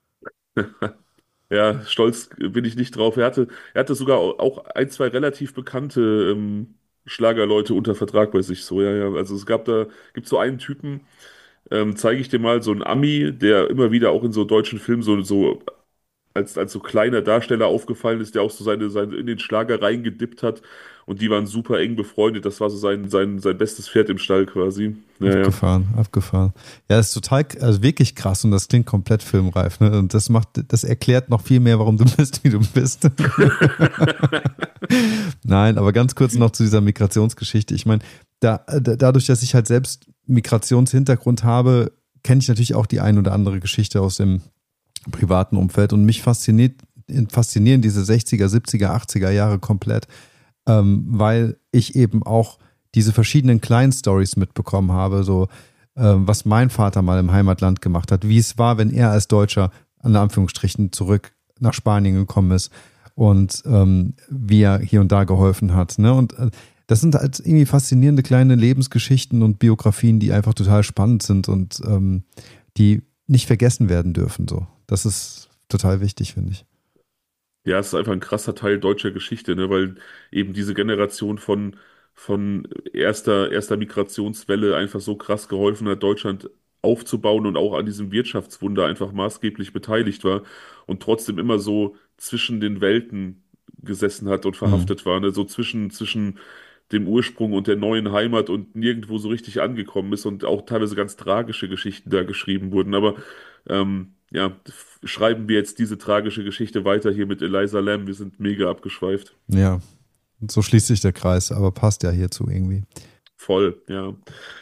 Ja, stolz bin ich nicht drauf. Er hatte sogar auch ein, zwei relativ bekannte Schlagerleute unter Vertrag bei sich. So, ja, ja. Also gibt so einen Typen, zeige ich dir mal, so einen Ami, der immer wieder auch in so deutschen Filmen so als so kleiner Darsteller aufgefallen ist, der auch so seine in den Schlager reingedippt hat. Und die waren super eng befreundet. Das war so sein bestes Pferd im Stall quasi. Ja, ja. Abgefahren, abgefahren. Ja, das ist total, also wirklich krass und das klingt komplett filmreif, ne? Und das erklärt noch viel mehr, warum du bist, wie du bist. Nein, aber ganz kurz noch zu dieser Migrationsgeschichte. Ich meine, dadurch, dass ich halt selbst Migrationshintergrund habe, kenne ich natürlich auch die ein oder andere Geschichte aus dem privaten Umfeld und mich faszinieren diese 60er, 70er, 80er Jahre komplett, weil ich eben auch diese verschiedenen kleinen Stories mitbekommen habe, so was mein Vater mal im Heimatland gemacht hat, wie es war, wenn er als Deutscher an Anführungsstrichen zurück nach Spanien gekommen ist und wie er hier und da geholfen hat. Ne? Und das sind halt irgendwie faszinierende kleine Lebensgeschichten und Biografien, die einfach total spannend sind und die nicht vergessen werden dürfen. So. Das ist total wichtig, finde ich. Ja, es ist einfach ein krasser Teil deutscher Geschichte, ne? Weil eben diese Generation von erster Migrationswelle einfach so krass geholfen hat, Deutschland aufzubauen und auch an diesem Wirtschaftswunder einfach maßgeblich beteiligt war und trotzdem immer so zwischen den Welten gesessen hat und Mhm. verhaftet war, ne? So zwischen dem Ursprung und der neuen Heimat und nirgendwo so richtig angekommen ist und auch teilweise ganz tragische Geschichten da geschrieben wurden. Aber ja, schreiben wir jetzt diese tragische Geschichte weiter hier mit Eliza Lam. Wir sind mega abgeschweift. Ja, so schließt sich der Kreis, aber passt ja hierzu irgendwie. Voll, ja.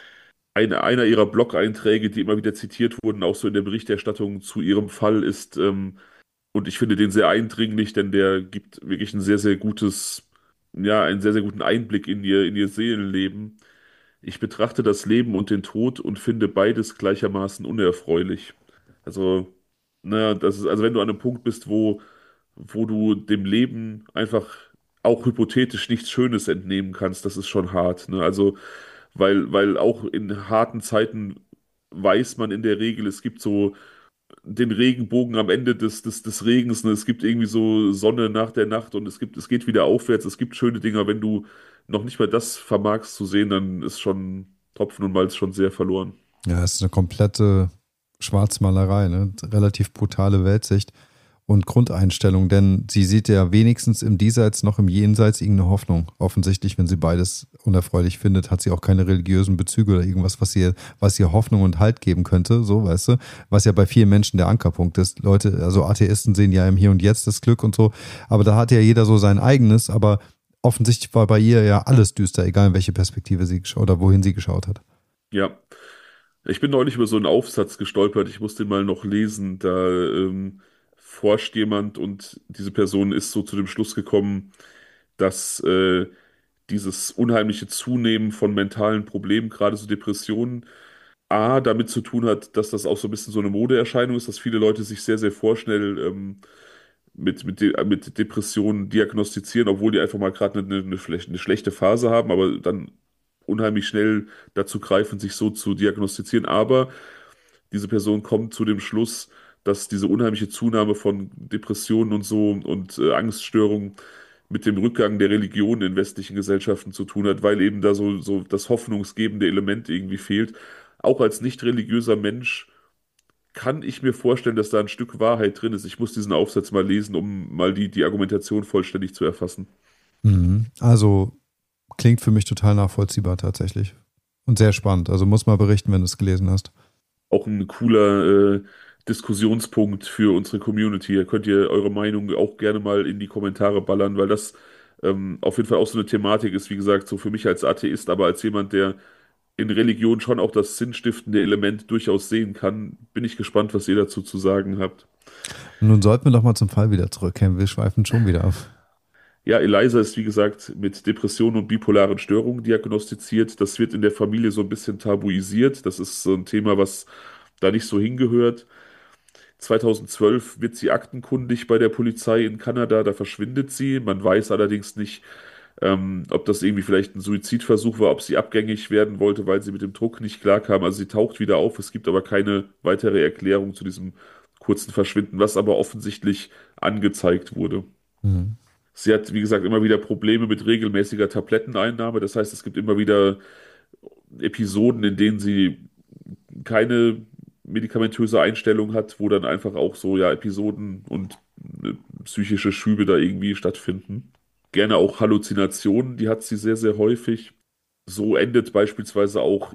Einer ihrer Blog-Einträge, die immer wieder zitiert wurden, auch so in der Berichterstattung zu ihrem Fall, ist, und ich finde den sehr eindringlich, denn der gibt wirklich ein sehr, sehr gutes, ja, einen sehr, sehr guten Einblick in ihr Seelenleben. Ich betrachte das Leben und den Tod und finde beides gleichermaßen unerfreulich. Also, also wenn du an einem Punkt bist, wo du dem Leben einfach auch hypothetisch nichts Schönes entnehmen kannst, das ist schon hart, ne? Also, weil auch in harten Zeiten weiß man in der Regel, es gibt so den Regenbogen am Ende des Regens, ne? Es gibt irgendwie so Sonne nach der Nacht und es geht wieder aufwärts, es gibt schöne Dinge. Wenn du noch nicht mal das vermagst zu sehen, dann ist schon Tropfen und Malz schon sehr verloren. Ja, es ist eine komplette Schwarzmalerei, ne? Relativ brutale Weltsicht und Grundeinstellung, denn sie sieht ja wenigstens im Diesseits noch im Jenseits irgendeine Hoffnung. Offensichtlich, wenn sie beides unerfreulich findet, hat sie auch keine religiösen Bezüge oder irgendwas, was ihr Hoffnung und Halt geben könnte, so, weißt du, was ja bei vielen Menschen der Ankerpunkt ist. Leute, also Atheisten sehen ja im Hier und Jetzt das Glück und so, aber da hat ja jeder so sein eigenes, aber offensichtlich war bei ihr ja alles düster, egal in welche Perspektive sie geschaut oder wohin sie geschaut hat. Ja, ich bin neulich über so einen Aufsatz gestolpert, ich muss den mal noch lesen. Da forscht jemand und diese Person ist so zu dem Schluss gekommen, dass dieses unheimliche Zunehmen von mentalen Problemen, gerade so Depressionen, A, damit zu tun hat, dass das auch so ein bisschen so eine Modeerscheinung ist, dass viele Leute sich sehr, sehr vorschnell mit Depressionen diagnostizieren, obwohl die einfach mal gerade eine schlechte Phase haben, aber dann unheimlich schnell dazu greifen, sich so zu diagnostizieren. Aber diese Person kommt zu dem Schluss, dass diese unheimliche Zunahme von Depressionen und so und Angststörungen mit dem Rückgang der Religion in westlichen Gesellschaften zu tun hat, weil eben da so das hoffnungsgebende Element irgendwie fehlt. Auch als nicht religiöser Mensch kann ich mir vorstellen, dass da ein Stück Wahrheit drin ist. Ich muss diesen Aufsatz mal lesen, um mal die Argumentation vollständig zu erfassen. Mhm. Also klingt für mich total nachvollziehbar tatsächlich. Und sehr spannend. Also muss mal berichten, wenn du es gelesen hast. Auch ein cooler Diskussionspunkt für unsere Community. Da könnt ihr eure Meinung auch gerne mal in die Kommentare ballern, weil das auf jeden Fall auch so eine Thematik ist, wie gesagt, so für mich als Atheist, aber als jemand, der in Religion schon auch das sinnstiftende Element durchaus sehen kann, bin ich gespannt, was ihr dazu zu sagen habt. Und nun sollten wir doch mal zum Fall wieder zurückkehren. Wir schweifen schon wieder ab. Ja, Eliza ist wie gesagt mit Depressionen und bipolaren Störungen diagnostiziert. Das wird in der Familie so ein bisschen tabuisiert. Das ist so ein Thema, was da nicht so hingehört. 2012 wird sie aktenkundig bei der Polizei in Kanada, da verschwindet sie. Man weiß allerdings nicht, Ob das irgendwie vielleicht ein Suizidversuch war, ob sie abgängig werden wollte, weil sie mit dem Druck nicht klarkam. Also sie taucht wieder auf. Es gibt aber keine weitere Erklärung zu diesem kurzen Verschwinden, was aber offensichtlich angezeigt wurde. Mhm. Sie hat, wie gesagt, immer wieder Probleme mit regelmäßiger Tabletteneinnahme. Das heißt, es gibt immer wieder Episoden, in denen sie keine medikamentöse Einstellung hat, wo dann einfach auch so ja Episoden und psychische Schübe da irgendwie stattfinden. Gerne auch Halluzinationen, die hat sie sehr, sehr häufig. So endet beispielsweise auch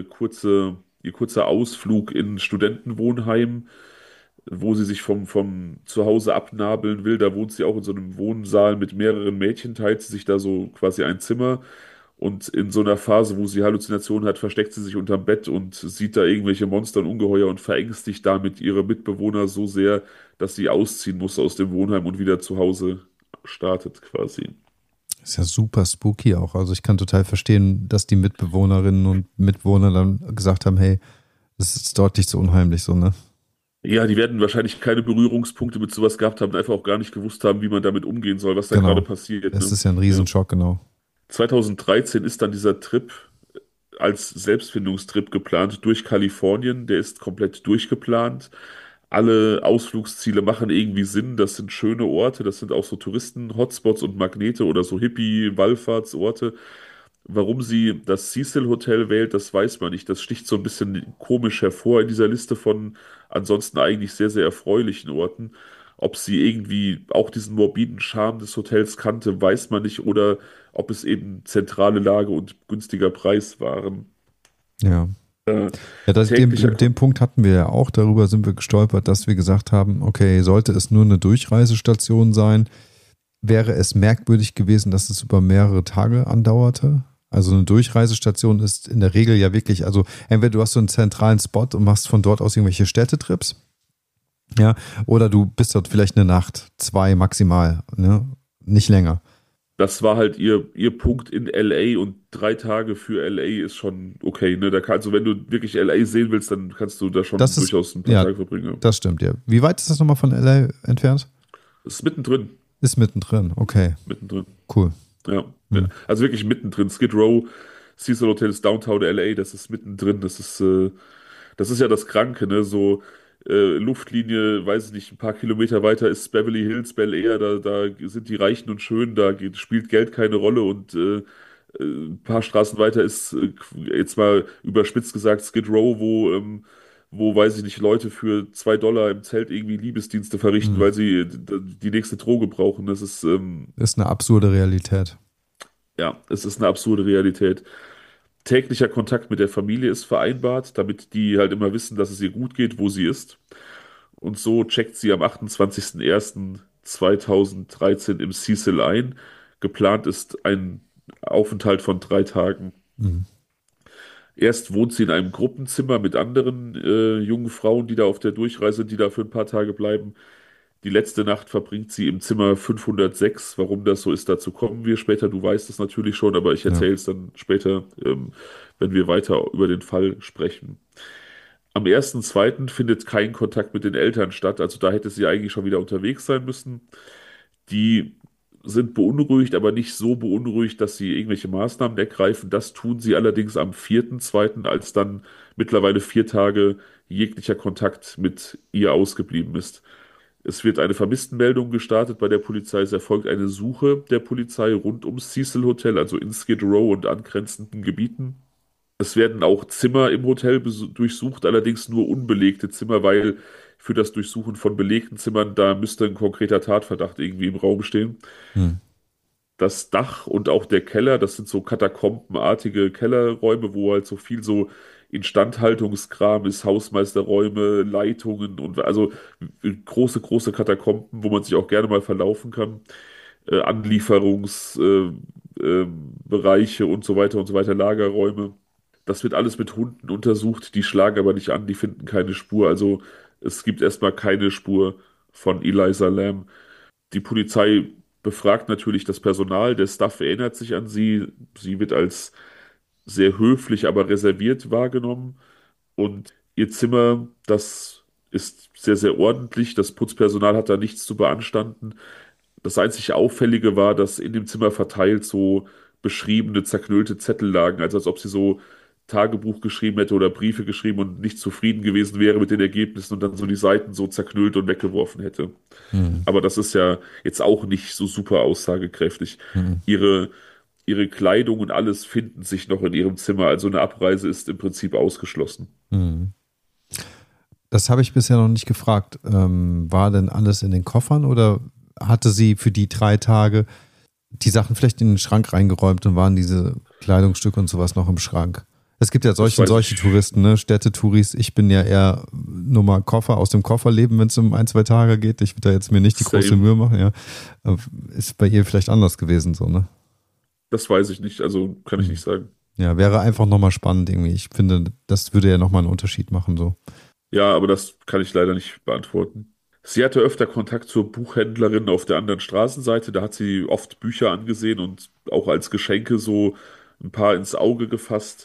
ihr kurzer Ausflug in ein Studentenwohnheim, wo sie sich vom Zuhause abnabeln will. Da wohnt sie auch in so einem Wohnsaal mit mehreren Mädchen, teilt sie sich da so quasi ein Zimmer. Und in so einer Phase, wo sie Halluzinationen hat, versteckt sie sich unterm Bett und sieht da irgendwelche Monster und Ungeheuer und verängstigt damit ihre Mitbewohner so sehr, dass sie ausziehen muss aus dem Wohnheim und wieder zu Hause startet quasi. Ist ja super spooky auch. Also ich kann total verstehen, dass die Mitbewohnerinnen und Mitbewohner dann gesagt haben, hey, es ist deutlich so unheimlich so, ne? Ja, die werden wahrscheinlich keine Berührungspunkte mit sowas gehabt haben, einfach auch gar nicht gewusst haben, wie man damit umgehen soll, was da gerade Genau. passiert, Es ne? ist ja ein Ja. Riesenschock, genau. 2013 ist dann dieser Trip als Selbstfindungstrip geplant durch Kalifornien. Der ist komplett durchgeplant. Alle Ausflugsziele machen irgendwie Sinn. Das sind schöne Orte. Das sind auch so Touristen-Hotspots und Magnete oder so Hippie-Wallfahrtsorte. Warum sie das Cecil Hotel wählt, das weiß man nicht. Das sticht so ein bisschen komisch hervor in dieser Liste von ansonsten eigentlich sehr, sehr erfreulichen Orten. Ob sie irgendwie auch diesen morbiden Charme des Hotels kannte, weiß man nicht. Oder ob es eben zentrale Lage und günstiger Preis waren. Ja. Äh, Ja, täglicher den Kon Punkt hatten wir ja auch. Darüber sind wir gestolpert, dass wir gesagt haben, okay, sollte es nur eine Durchreisestation sein, wäre es merkwürdig gewesen, dass es über mehrere Tage andauerte. Also eine Durchreisestation ist in der Regel ja wirklich, also entweder du hast so einen zentralen Spot und machst von dort aus irgendwelche Städtetrips, ja, oder du bist dort vielleicht eine Nacht, zwei maximal, ne? Nicht länger. Das war halt ihr Punkt in LA und 3 Tage für LA ist schon okay, ne? Also wenn du wirklich LA sehen willst, dann kannst du da schon Das ist, durchaus ein paar ja, Tage verbringen. Ja. das stimmt, ja. Wie weit ist das nochmal von LA entfernt? Es ist mittendrin, Ist mittendrin, okay, mittendrin. cool. Ja, ja. Hm. Also wirklich mittendrin. Skid Row, Cecil Hotel ist Downtown LA, das ist mittendrin. Das ist ja das Kranke, ne? So Luftlinie, weiß ich nicht, ein paar Kilometer weiter ist Beverly Hills, Bel Air, da sind die Reichen und Schönen, spielt Geld keine Rolle und ein paar Straßen weiter ist, jetzt mal überspitzt gesagt, Skid Row, wo, weiß ich nicht, Leute für $2 im Zelt irgendwie Liebesdienste verrichten, Hm. weil sie die nächste Droge brauchen. Ist eine absurde Realität. Ja, es ist eine absurde Realität. Täglicher Kontakt mit der Familie ist vereinbart, damit die halt immer wissen, dass es ihr gut geht, wo sie ist. Und so checkt sie am 28.01.2013 im Cecil ein. Geplant ist ein Aufenthalt von 3 Tagen. Hm. Erst wohnt sie in einem Gruppenzimmer mit anderen jungen Frauen, die da auf der Durchreise sind, die da für ein paar Tage bleiben. Die letzte Nacht verbringt sie im Zimmer 506. Warum das so ist, dazu kommen wir später. Du weißt es natürlich schon, aber ich Ja. erzähle es dann später, wenn wir weiter über den Fall sprechen. Am 1.2. findet kein Kontakt mit den Eltern statt. Also da hätte sie eigentlich schon wieder unterwegs sein müssen. Die sind beunruhigt, aber nicht so beunruhigt, dass sie irgendwelche Maßnahmen ergreifen. Das tun sie allerdings am 4.2., als dann mittlerweile 4 Tage jeglicher Kontakt mit ihr ausgeblieben ist. Es wird eine Vermisstenmeldung gestartet bei der Polizei. Es erfolgt eine Suche der Polizei rund ums Cecil Hotel, also in Skid Row und angrenzenden Gebieten. Es werden auch Zimmer im Hotel durchsucht, allerdings nur unbelegte Zimmer, weil für das Durchsuchen von belegten Zimmern, da müsste ein konkreter Tatverdacht irgendwie im Raum stehen. Hm. Das Dach und auch der Keller, das sind so katakombenartige Kellerräume, wo halt so viel so Instandhaltungskram ist, Hausmeisterräume, Leitungen und also große, große Katakomben, wo man sich auch gerne mal verlaufen kann. Anlieferungsbereiche Bereiche und so weiter, Lagerräume. Das wird alles mit Hunden untersucht, die schlagen aber nicht an, die finden keine Spur. Also es gibt erstmal keine Spur von Eliza Lam. Die Polizei befragt natürlich das Personal, der Staff erinnert sich an sie. Sie wird als sehr höflich, aber reserviert wahrgenommen. Und ihr Zimmer, das ist sehr, sehr ordentlich. Das Putzpersonal hat da nichts zu beanstanden. Das einzig Auffällige war, dass in dem Zimmer verteilt so beschriebene, zerknüllte Zettel lagen, also als ob sie so Tagebuch geschrieben hätte oder Briefe geschrieben und nicht zufrieden gewesen wäre mit den Ergebnissen und dann so die Seiten so zerknüllt und weggeworfen hätte. Hm, Aber das ist ja jetzt auch nicht so super aussagekräftig. hm, Ihre, ihre Kleidung und alles finden sich noch in ihrem Zimmer, also eine Abreise ist im Prinzip ausgeschlossen. hm. Das habe ich bisher noch nicht gefragt. War denn alles in den Koffern oder hatte sie für die 3 Tage die Sachen vielleicht in den Schrank reingeräumt und waren diese Kleidungsstücke und sowas noch im Schrank? Es gibt ja Das solche und weiß solche ich. Touristen, ne? Städtetouris. Ich bin ja eher nur mal Koffer aus dem Koffer leben, wenn es um 1, 2 Tage geht. Ich würde da jetzt mir nicht die große Same. Mühe machen, ja. Ist bei ihr vielleicht anders gewesen, so, ne? Das weiß ich nicht, also kann ich Hm. nicht sagen. Ja, wäre einfach nochmal spannend irgendwie. Ich finde, das würde ja nochmal einen Unterschied machen, so. Ja, aber das kann ich leider nicht beantworten. Sie hatte öfter Kontakt zur Buchhändlerin auf der anderen Straßenseite. Da hat sie oft Bücher angesehen und auch als Geschenke so ein paar ins Auge gefasst.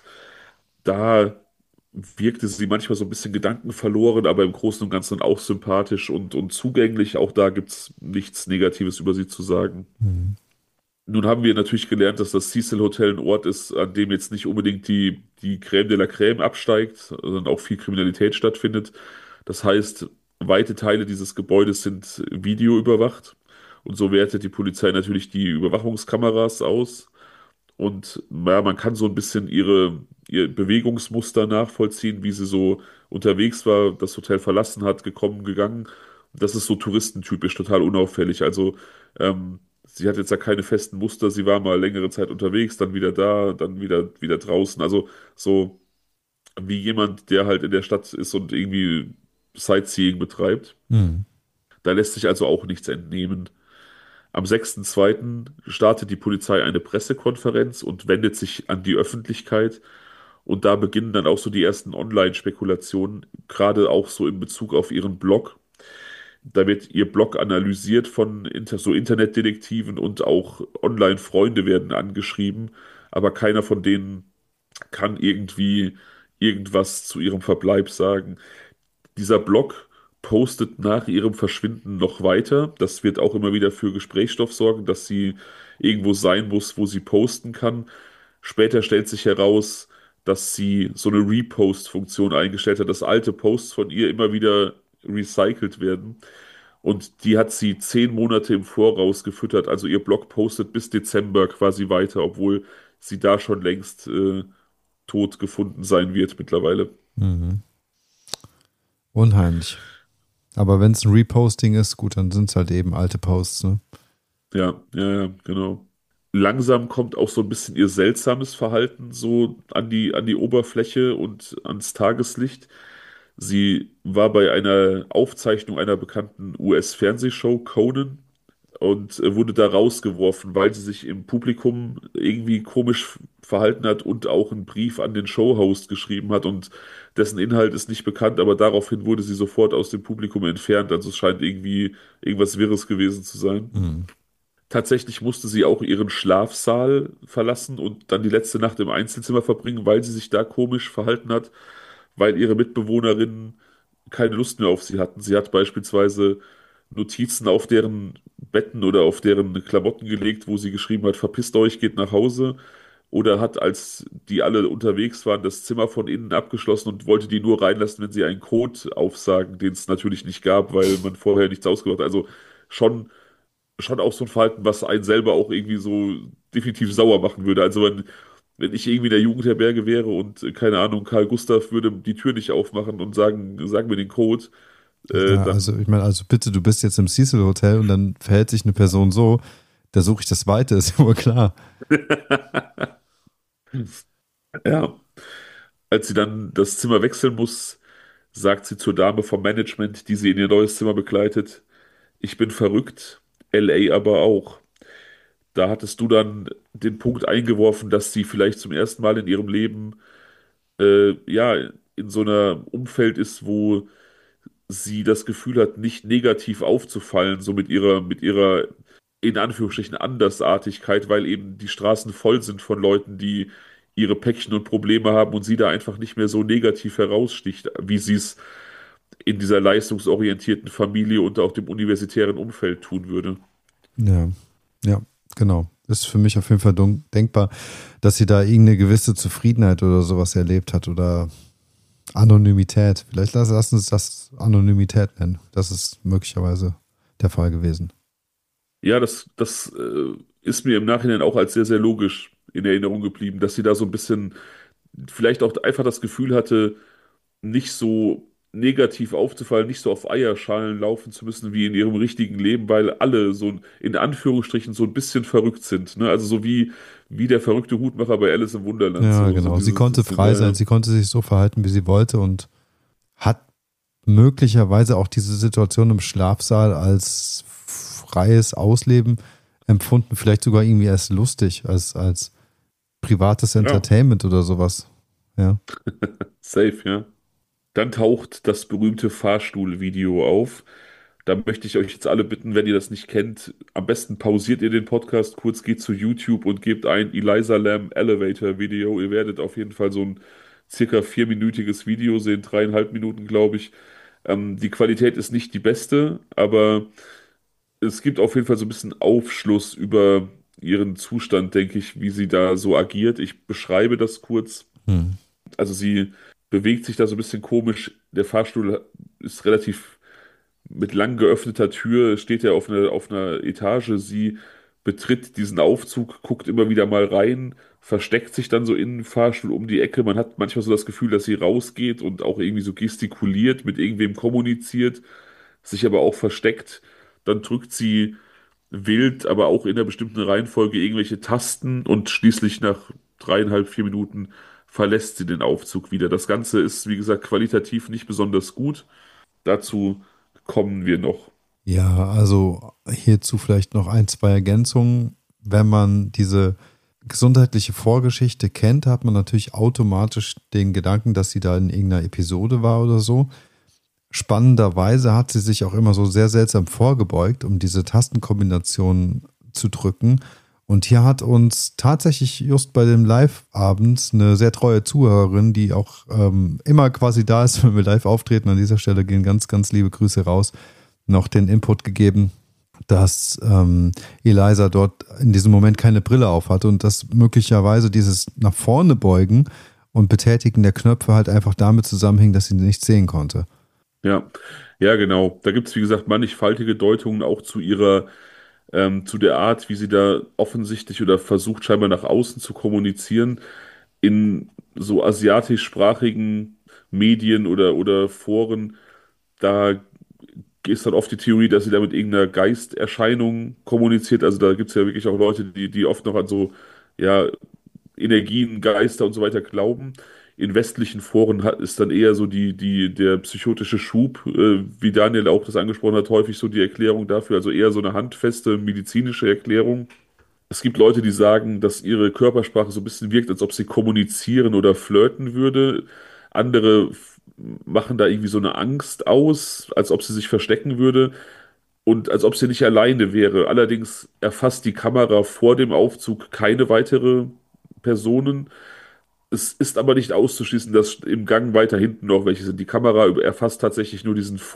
Da wirkte sie manchmal so ein bisschen gedankenverloren, aber im Großen und Ganzen auch sympathisch und zugänglich. Auch da gibt es nichts Negatives über sie zu sagen. Hm. Nun haben wir natürlich gelernt, dass das Cecil Hotel ein Ort ist, an dem jetzt nicht unbedingt die Crème de la Crème absteigt, sondern auch viel Kriminalität stattfindet. Das heißt, weite Teile dieses Gebäudes sind videoüberwacht. Und so wertet die Polizei natürlich die Überwachungskameras aus. Und ja, man kann so ein bisschen ihr Bewegungsmuster nachvollziehen, wie sie so unterwegs war, das Hotel verlassen hat, gekommen, gegangen. Das ist so touristentypisch, total unauffällig. Also sie hat jetzt ja keine festen Muster. Sie war mal längere Zeit unterwegs, dann wieder da, dann wieder draußen. Also so wie jemand, der halt in der Stadt ist und irgendwie Sightseeing betreibt. Hm. Da lässt sich also auch nichts entnehmen. Am 6.2. startet die Polizei eine Pressekonferenz und wendet sich an die Öffentlichkeit. Und da beginnen dann auch so die ersten Online-Spekulationen, gerade auch so in Bezug auf ihren Blog. Da wird ihr Blog analysiert von so Internetdetektiven und auch Online-Freunde werden angeschrieben, aber keiner von denen kann irgendwie irgendwas zu ihrem Verbleib sagen. Dieser Blog postet nach ihrem Verschwinden noch weiter. Das wird auch immer wieder für Gesprächsstoff sorgen, dass sie irgendwo sein muss, wo sie posten kann. Später stellt sich heraus, dass sie so eine Repost-Funktion eingestellt hat, dass alte Posts von ihr immer wieder recycelt werden. Und die hat sie 10 Monate im Voraus gefüttert. Also ihr Blog postet bis Dezember quasi weiter, obwohl sie da schon längst tot gefunden sein wird mittlerweile. Mhm. Unheimlich. Aber wenn es ein Reposting ist, gut, dann sind es halt eben alte Posts, ne? Ja, genau. Langsam kommt auch so ein bisschen ihr seltsames Verhalten so an die Oberfläche und ans Tageslicht. Sie war bei einer Aufzeichnung einer bekannten US-Fernsehshow, Conan, und wurde da rausgeworfen, weil sie sich im Publikum irgendwie komisch verhalten hat und auch einen Brief an den Showhost geschrieben hat und dessen Inhalt ist nicht bekannt, aber daraufhin wurde sie sofort aus dem Publikum entfernt. Also es scheint irgendwie irgendwas Wirres gewesen zu sein. Mhm. Tatsächlich musste sie auch ihren Schlafsaal verlassen und dann die letzte Nacht im Einzelzimmer verbringen, weil sie sich da komisch verhalten hat, weil ihre Mitbewohnerinnen keine Lust mehr auf sie hatten. Sie hat beispielsweise Notizen auf deren Betten oder auf deren Klamotten gelegt, wo sie geschrieben hat, verpisst euch, geht nach Hause. Oder hat, als die alle unterwegs waren, das Zimmer von innen abgeschlossen und wollte die nur reinlassen, wenn sie einen Code aufsagen, den es natürlich nicht gab, weil man vorher nichts ausgemacht hat. Also schon schon auch so ein Verhalten, was einen selber auch irgendwie so definitiv sauer machen würde. Also wenn ich irgendwie in der Jugendherberge wäre und, keine Ahnung, Karl Gustav würde die Tür nicht aufmachen und sagen mir den Code, Ja, also dann, ich meine, also bitte, du bist jetzt im Cecil Hotel und dann verhält sich eine Person so, da suche ich das Weite, ist ja wohl klar. ja, als sie dann das Zimmer wechseln muss, sagt sie zur Dame vom Management, die sie in ihr neues Zimmer begleitet, ich bin verrückt, LA aber auch. Da hattest du dann den Punkt eingeworfen, dass sie vielleicht zum ersten Mal in ihrem Leben ja, in so einer Umfeld ist, wo sie das Gefühl hat, nicht negativ aufzufallen, so mit ihrer, in Anführungsstrichen, Andersartigkeit, weil eben die Straßen voll sind von Leuten, die ihre Päckchen und Probleme haben und sie da einfach nicht mehr so negativ heraussticht, wie sie es in dieser leistungsorientierten Familie und auch dem universitären Umfeld tun würde. Ja, ja, genau. Ist für mich auf jeden Fall denkbar, dass sie da irgendeine gewisse Zufriedenheit oder sowas erlebt hat oder Anonymität. Vielleicht lassen uns das Anonymität nennen. Das ist möglicherweise der Fall gewesen. Ja, das ist mir im Nachhinein auch als sehr, sehr logisch in Erinnerung geblieben, dass sie da so ein bisschen vielleicht auch einfach das Gefühl hatte, nicht so negativ aufzufallen, nicht so auf Eierschalen laufen zu müssen wie in ihrem richtigen Leben, weil alle so in Anführungsstrichen so ein bisschen verrückt sind. Ne? Also so wie der verrückte Hutmacher bei Alice im Wunderland. Ja, So genau. Sie konnte diese, frei sein, sie konnte sich so verhalten, wie sie wollte und hat möglicherweise auch diese Situation im Schlafsaal als freies Ausleben empfunden, vielleicht sogar irgendwie als lustig, als privates ja, Entertainment oder sowas. Ja. safe, ja. Dann taucht das berühmte Fahrstuhlvideo auf. Da möchte ich euch jetzt alle bitten, wenn ihr das nicht kennt, am besten pausiert ihr den Podcast kurz, geht zu YouTube und gebt ein Eliza Lamb Elevator Video. Ihr werdet auf jeden Fall so ein circa 4-minütiges Video sehen, 3,5 Minuten, glaube ich. Die Qualität ist nicht die beste, aber es gibt auf jeden Fall so ein bisschen Aufschluss über ihren Zustand, denke ich, wie sie da so agiert. Ich beschreibe das kurz. Hm. Also sie bewegt sich da so ein bisschen komisch. Der Fahrstuhl ist relativ mit lang geöffneter Tür, steht er auf einer Etage. Sie betritt diesen Aufzug, guckt immer wieder mal rein, versteckt sich dann so in den Fahrstuhl um die Ecke. Man hat manchmal so das Gefühl, dass sie rausgeht und auch irgendwie so gestikuliert, mit irgendwem kommuniziert, sich aber auch versteckt. Dann drückt sie wild, aber auch in einer bestimmten Reihenfolge irgendwelche Tasten und schließlich nach 3,5, 4 Minuten verlässt sie den Aufzug wieder. Das Ganze ist, wie gesagt, qualitativ nicht besonders gut. Dazu kommen wir noch. Ja, also hierzu vielleicht noch ein, zwei Ergänzungen. Wenn man diese gesundheitliche Vorgeschichte kennt, hat man natürlich automatisch den Gedanken, dass sie da in irgendeiner Episode war oder so. Spannenderweise hat sie sich auch immer so sehr seltsam vorgebeugt, um diese Tastenkombination zu drücken. Und hier hat uns tatsächlich just bei dem Live-Abend eine sehr treue Zuhörerin, die auch immer quasi da ist, wenn wir live auftreten. An dieser Stelle gehen ganz, ganz liebe Grüße raus. Noch den Input gegeben, dass Eliza dort in diesem Moment keine Brille auf hatte und dass möglicherweise dieses nach vorne beugen und Betätigen der Knöpfe halt einfach damit zusammenhing, dass sie nichts sehen konnte. Ja, ja, genau. Da gibt es, wie gesagt, mannigfaltige Deutungen auch zu der Art, wie sie da offensichtlich oder versucht, scheinbar nach außen zu kommunizieren. In so asiatischsprachigen Medien oder Foren, da ist dann oft die Theorie, dass sie da mit irgendeiner Geisterscheinung kommuniziert. Also da gibt es ja wirklich auch Leute, die oft noch an so, ja, Energien, Geister und so weiter glauben. In westlichen Foren ist dann eher so der psychotische Schub, wie Daniel auch das angesprochen hat, häufig so die Erklärung dafür, also eher so eine handfeste medizinische Erklärung. Es gibt Leute, die sagen, dass ihre Körpersprache so ein bisschen wirkt, als ob sie kommunizieren oder flirten würde. Andere machen da irgendwie so eine Angst aus, als ob sie sich verstecken würde und als ob sie nicht alleine wäre. Allerdings erfasst die Kamera vor dem Aufzug keine weitere Personen. Es ist aber nicht auszuschließen, dass im Gang weiter hinten noch welche sind. Die Kamera erfasst tatsächlich nur diesen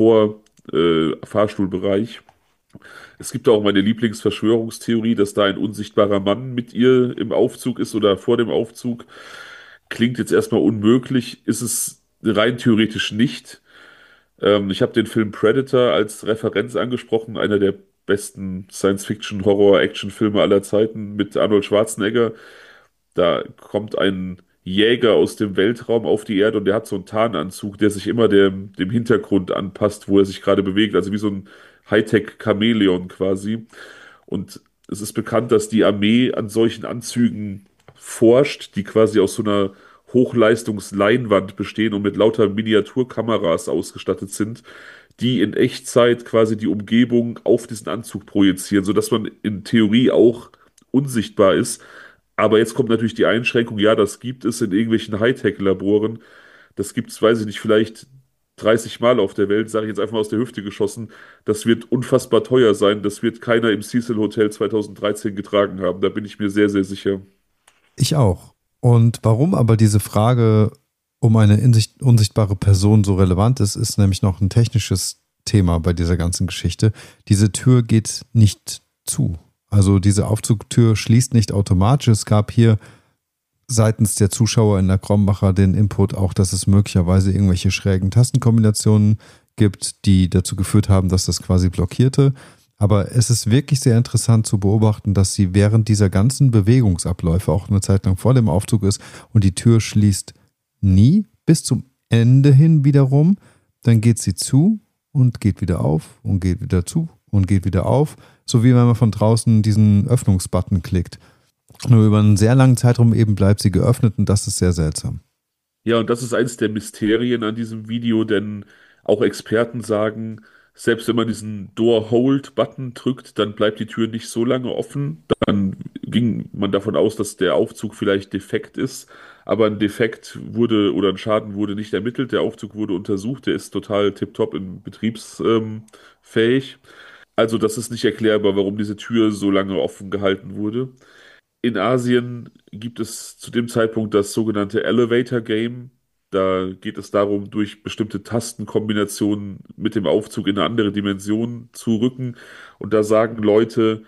Fahrstuhlbereich. Es gibt auch meine Lieblingsverschwörungstheorie, dass da ein unsichtbarer Mann mit ihr im Aufzug ist oder vor dem Aufzug. Klingt jetzt erstmal unmöglich, ist es rein theoretisch nicht. Ich habe den Film Predator als Referenz angesprochen, einer der besten Science-Fiction-Horror-Action-Filme aller Zeiten mit Arnold Schwarzenegger. Da kommt ein Jäger aus dem Weltraum auf die Erde und der hat so einen Tarnanzug, der sich immer dem Hintergrund anpasst, wo er sich gerade bewegt. Also wie so ein Hightech-Chamäleon quasi. Und es ist bekannt, dass die Armee an solchen Anzügen forscht, die quasi aus so einer Hochleistungsleinwand bestehen und mit lauter Miniaturkameras ausgestattet sind, die in Echtzeit quasi die Umgebung auf diesen Anzug projizieren, sodass man in Theorie auch unsichtbar ist. Aber jetzt kommt natürlich die Einschränkung, ja, das gibt es in irgendwelchen Hightech-Laboren. Das gibt es, weiß ich nicht, vielleicht 30 Mal auf der Welt, sage ich jetzt einfach mal aus der Hüfte geschossen. Das wird unfassbar teuer sein. Das wird keiner im Cecil Hotel 2013 getragen haben. Da bin ich mir sehr, sehr sicher. Ich auch. Und warum aber diese Frage um eine unsichtbare Person so relevant ist, ist nämlich noch ein technisches Thema bei dieser ganzen Geschichte. Diese Tür geht nicht zu. Also diese Aufzugtür schließt nicht automatisch. Es gab hier seitens der Zuschauer in der Krombacher den Input auch, dass es möglicherweise irgendwelche schrägen Tastenkombinationen gibt, die dazu geführt haben, dass das quasi blockierte. Aber es ist wirklich sehr interessant zu beobachten, dass sie während dieser ganzen Bewegungsabläufe auch eine Zeit lang vor dem Aufzug ist und die Tür schließt nie bis zum Ende hin wiederum. Dann geht sie zu und geht wieder auf und geht wieder zu und geht wieder auf. So wie wenn man von draußen diesen Öffnungsbutton klickt. Nur über einen sehr langen Zeitraum eben bleibt sie geöffnet und das ist sehr seltsam. Ja, und das ist eines der Mysterien an diesem Video, denn auch Experten sagen, selbst wenn man diesen Door-Hold-Button drückt, dann bleibt die Tür nicht so lange offen. Dann ging man davon aus, dass der Aufzug vielleicht defekt ist, aber ein Defekt wurde oder ein Schaden wurde nicht ermittelt. Der Aufzug wurde untersucht, der ist total tipptopp betriebsfähig. Also das ist nicht erklärbar, warum diese Tür so lange offen gehalten wurde. In Asien gibt es zu dem Zeitpunkt das sogenannte Elevator Game. Da geht es darum, durch bestimmte Tastenkombinationen mit dem Aufzug in eine andere Dimension zu rücken. Und da sagen Leute,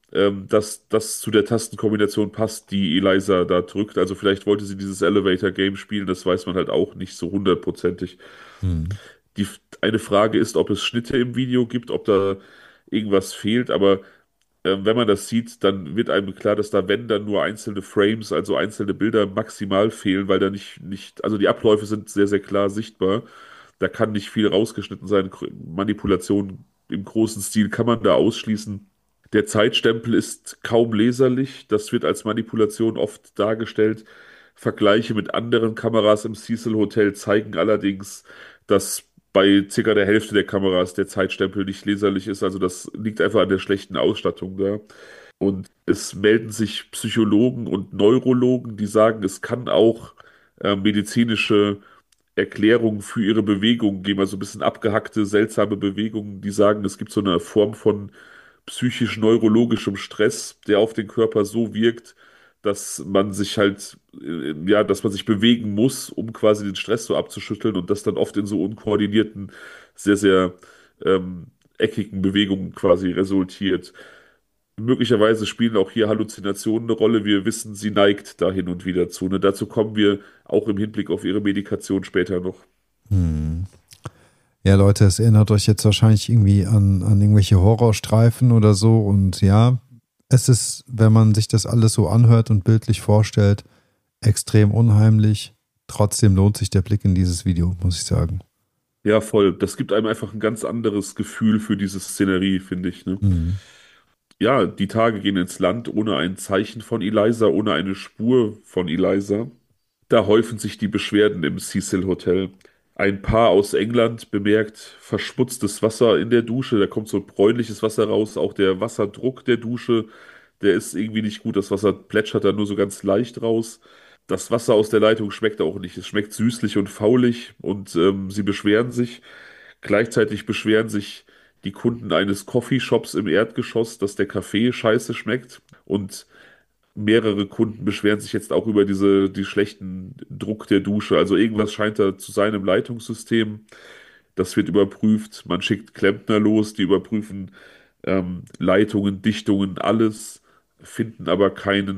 dass das zu der Tastenkombination passt, die Eliza da drückt. Also vielleicht wollte sie dieses Elevator Game spielen, das weiß man halt auch nicht so hundertprozentig. Hm. Die, eine Frage ist, ob es Schnitte im Video gibt, ob da irgendwas fehlt, aber wenn man das sieht, dann wird einem klar, dass da, wenn dann nur einzelne Frames, also einzelne Bilder maximal fehlen, weil da also die Abläufe sind sehr, sehr klar sichtbar. Da kann nicht viel rausgeschnitten sein. Manipulation im großen Stil kann man da ausschließen. Der Zeitstempel ist kaum leserlich. Das wird als Manipulation oft dargestellt. Vergleiche mit anderen Kameras im Cecil Hotel zeigen allerdings, dass bei circa der Hälfte der Kameras der Zeitstempel nicht leserlich ist. Also das liegt einfach an der schlechten Ausstattung da. Und es melden sich Psychologen und Neurologen, die sagen, es kann auch medizinische Erklärungen für ihre Bewegungen geben, also ein bisschen abgehackte, seltsame Bewegungen, die sagen, es gibt so eine Form von psychisch-neurologischem Stress, der auf den Körper so wirkt, dass man sich halt, ja, dass man sich bewegen muss, um quasi den Stress so abzuschütteln und das dann oft in so unkoordinierten, sehr, sehr eckigen Bewegungen quasi resultiert. Möglicherweise spielen auch hier Halluzinationen eine Rolle. Wir wissen, sie neigt da hin und wieder zu. Ne? Dazu kommen wir auch im Hinblick auf ihre Medikation später noch. Hm. Ja, Leute, es erinnert euch jetzt wahrscheinlich irgendwie an irgendwelche Horrorstreifen oder so. Und ja, es ist, wenn man sich das alles so anhört und bildlich vorstellt, extrem unheimlich. Trotzdem lohnt sich der Blick in dieses Video, muss ich sagen. Ja, voll. Das gibt einem einfach ein ganz anderes Gefühl für diese Szenerie, finde ich. Ne? Mhm. Ja, die Tage gehen ins Land ohne ein Zeichen von Eliza, ohne eine Spur von Eliza. Da häufen sich die Beschwerden im Cecil Hotel. Ein Paar aus England bemerkt verschmutztes Wasser in der Dusche. Da kommt so bräunliches Wasser raus. Auch der Wasserdruck der Dusche, der ist irgendwie nicht gut. Das Wasser plätschert da nur so ganz leicht raus. Das Wasser aus der Leitung schmeckt auch nicht. Es schmeckt süßlich und faulig und sie beschweren sich. Gleichzeitig beschweren sich die Kunden eines Coffeeshops im Erdgeschoss, dass der Kaffee scheiße schmeckt. Und mehrere Kunden beschweren sich jetzt auch über die schlechten Druck der Dusche. Also irgendwas scheint da zu sein im Leitungssystem. Das wird überprüft. Man schickt Klempner los, die überprüfen Leitungen, Dichtungen, alles, finden aber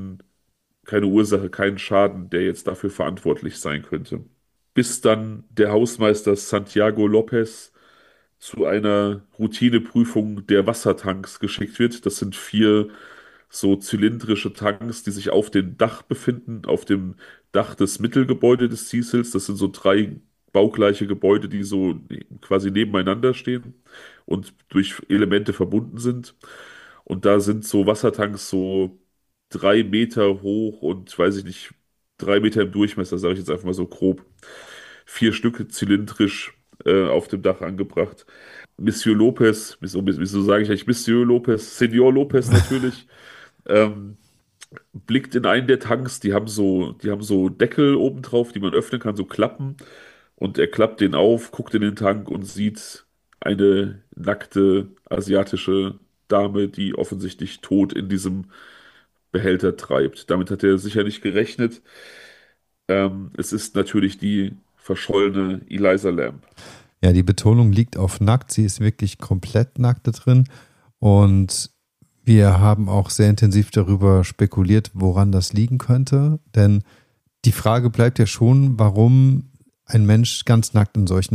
keine Ursache, keinen Schaden, der jetzt dafür verantwortlich sein könnte. Bis dann der Hausmeister Santiago Lopez zu einer Routineprüfung der Wassertanks geschickt wird. Das sind 4 so zylindrische Tanks, die sich auf dem Dach befinden, auf dem Dach des Mittelgebäudes des Cecils. Das sind so 3 baugleiche Gebäude, die so quasi nebeneinander stehen und durch Elemente verbunden sind. Und da sind so Wassertanks so 3 Meter hoch und weiß ich nicht, 3 Meter im Durchmesser, sage ich jetzt einfach mal so grob. 4 Stücke zylindrisch auf dem Dach angebracht. Monsieur Lopez, wieso sage ich eigentlich Monsieur Lopez? Senor Lopez natürlich, ähm, blickt in einen der Tanks, die haben so Deckel oben drauf, die man öffnen kann, so Klappen. Und er klappt den auf, guckt in den Tank und sieht eine nackte asiatische Dame, die offensichtlich tot in diesem Behälter treibt. Damit hat er sicher nicht gerechnet. Es ist natürlich die verschollene Eliza Lamb. Ja, die Betonung liegt auf nackt. Sie ist wirklich komplett nackt da drin. Und Wir haben auch sehr intensiv darüber spekuliert, woran das liegen könnte. Denn die Frage bleibt ja schon, warum ein Mensch ganz nackt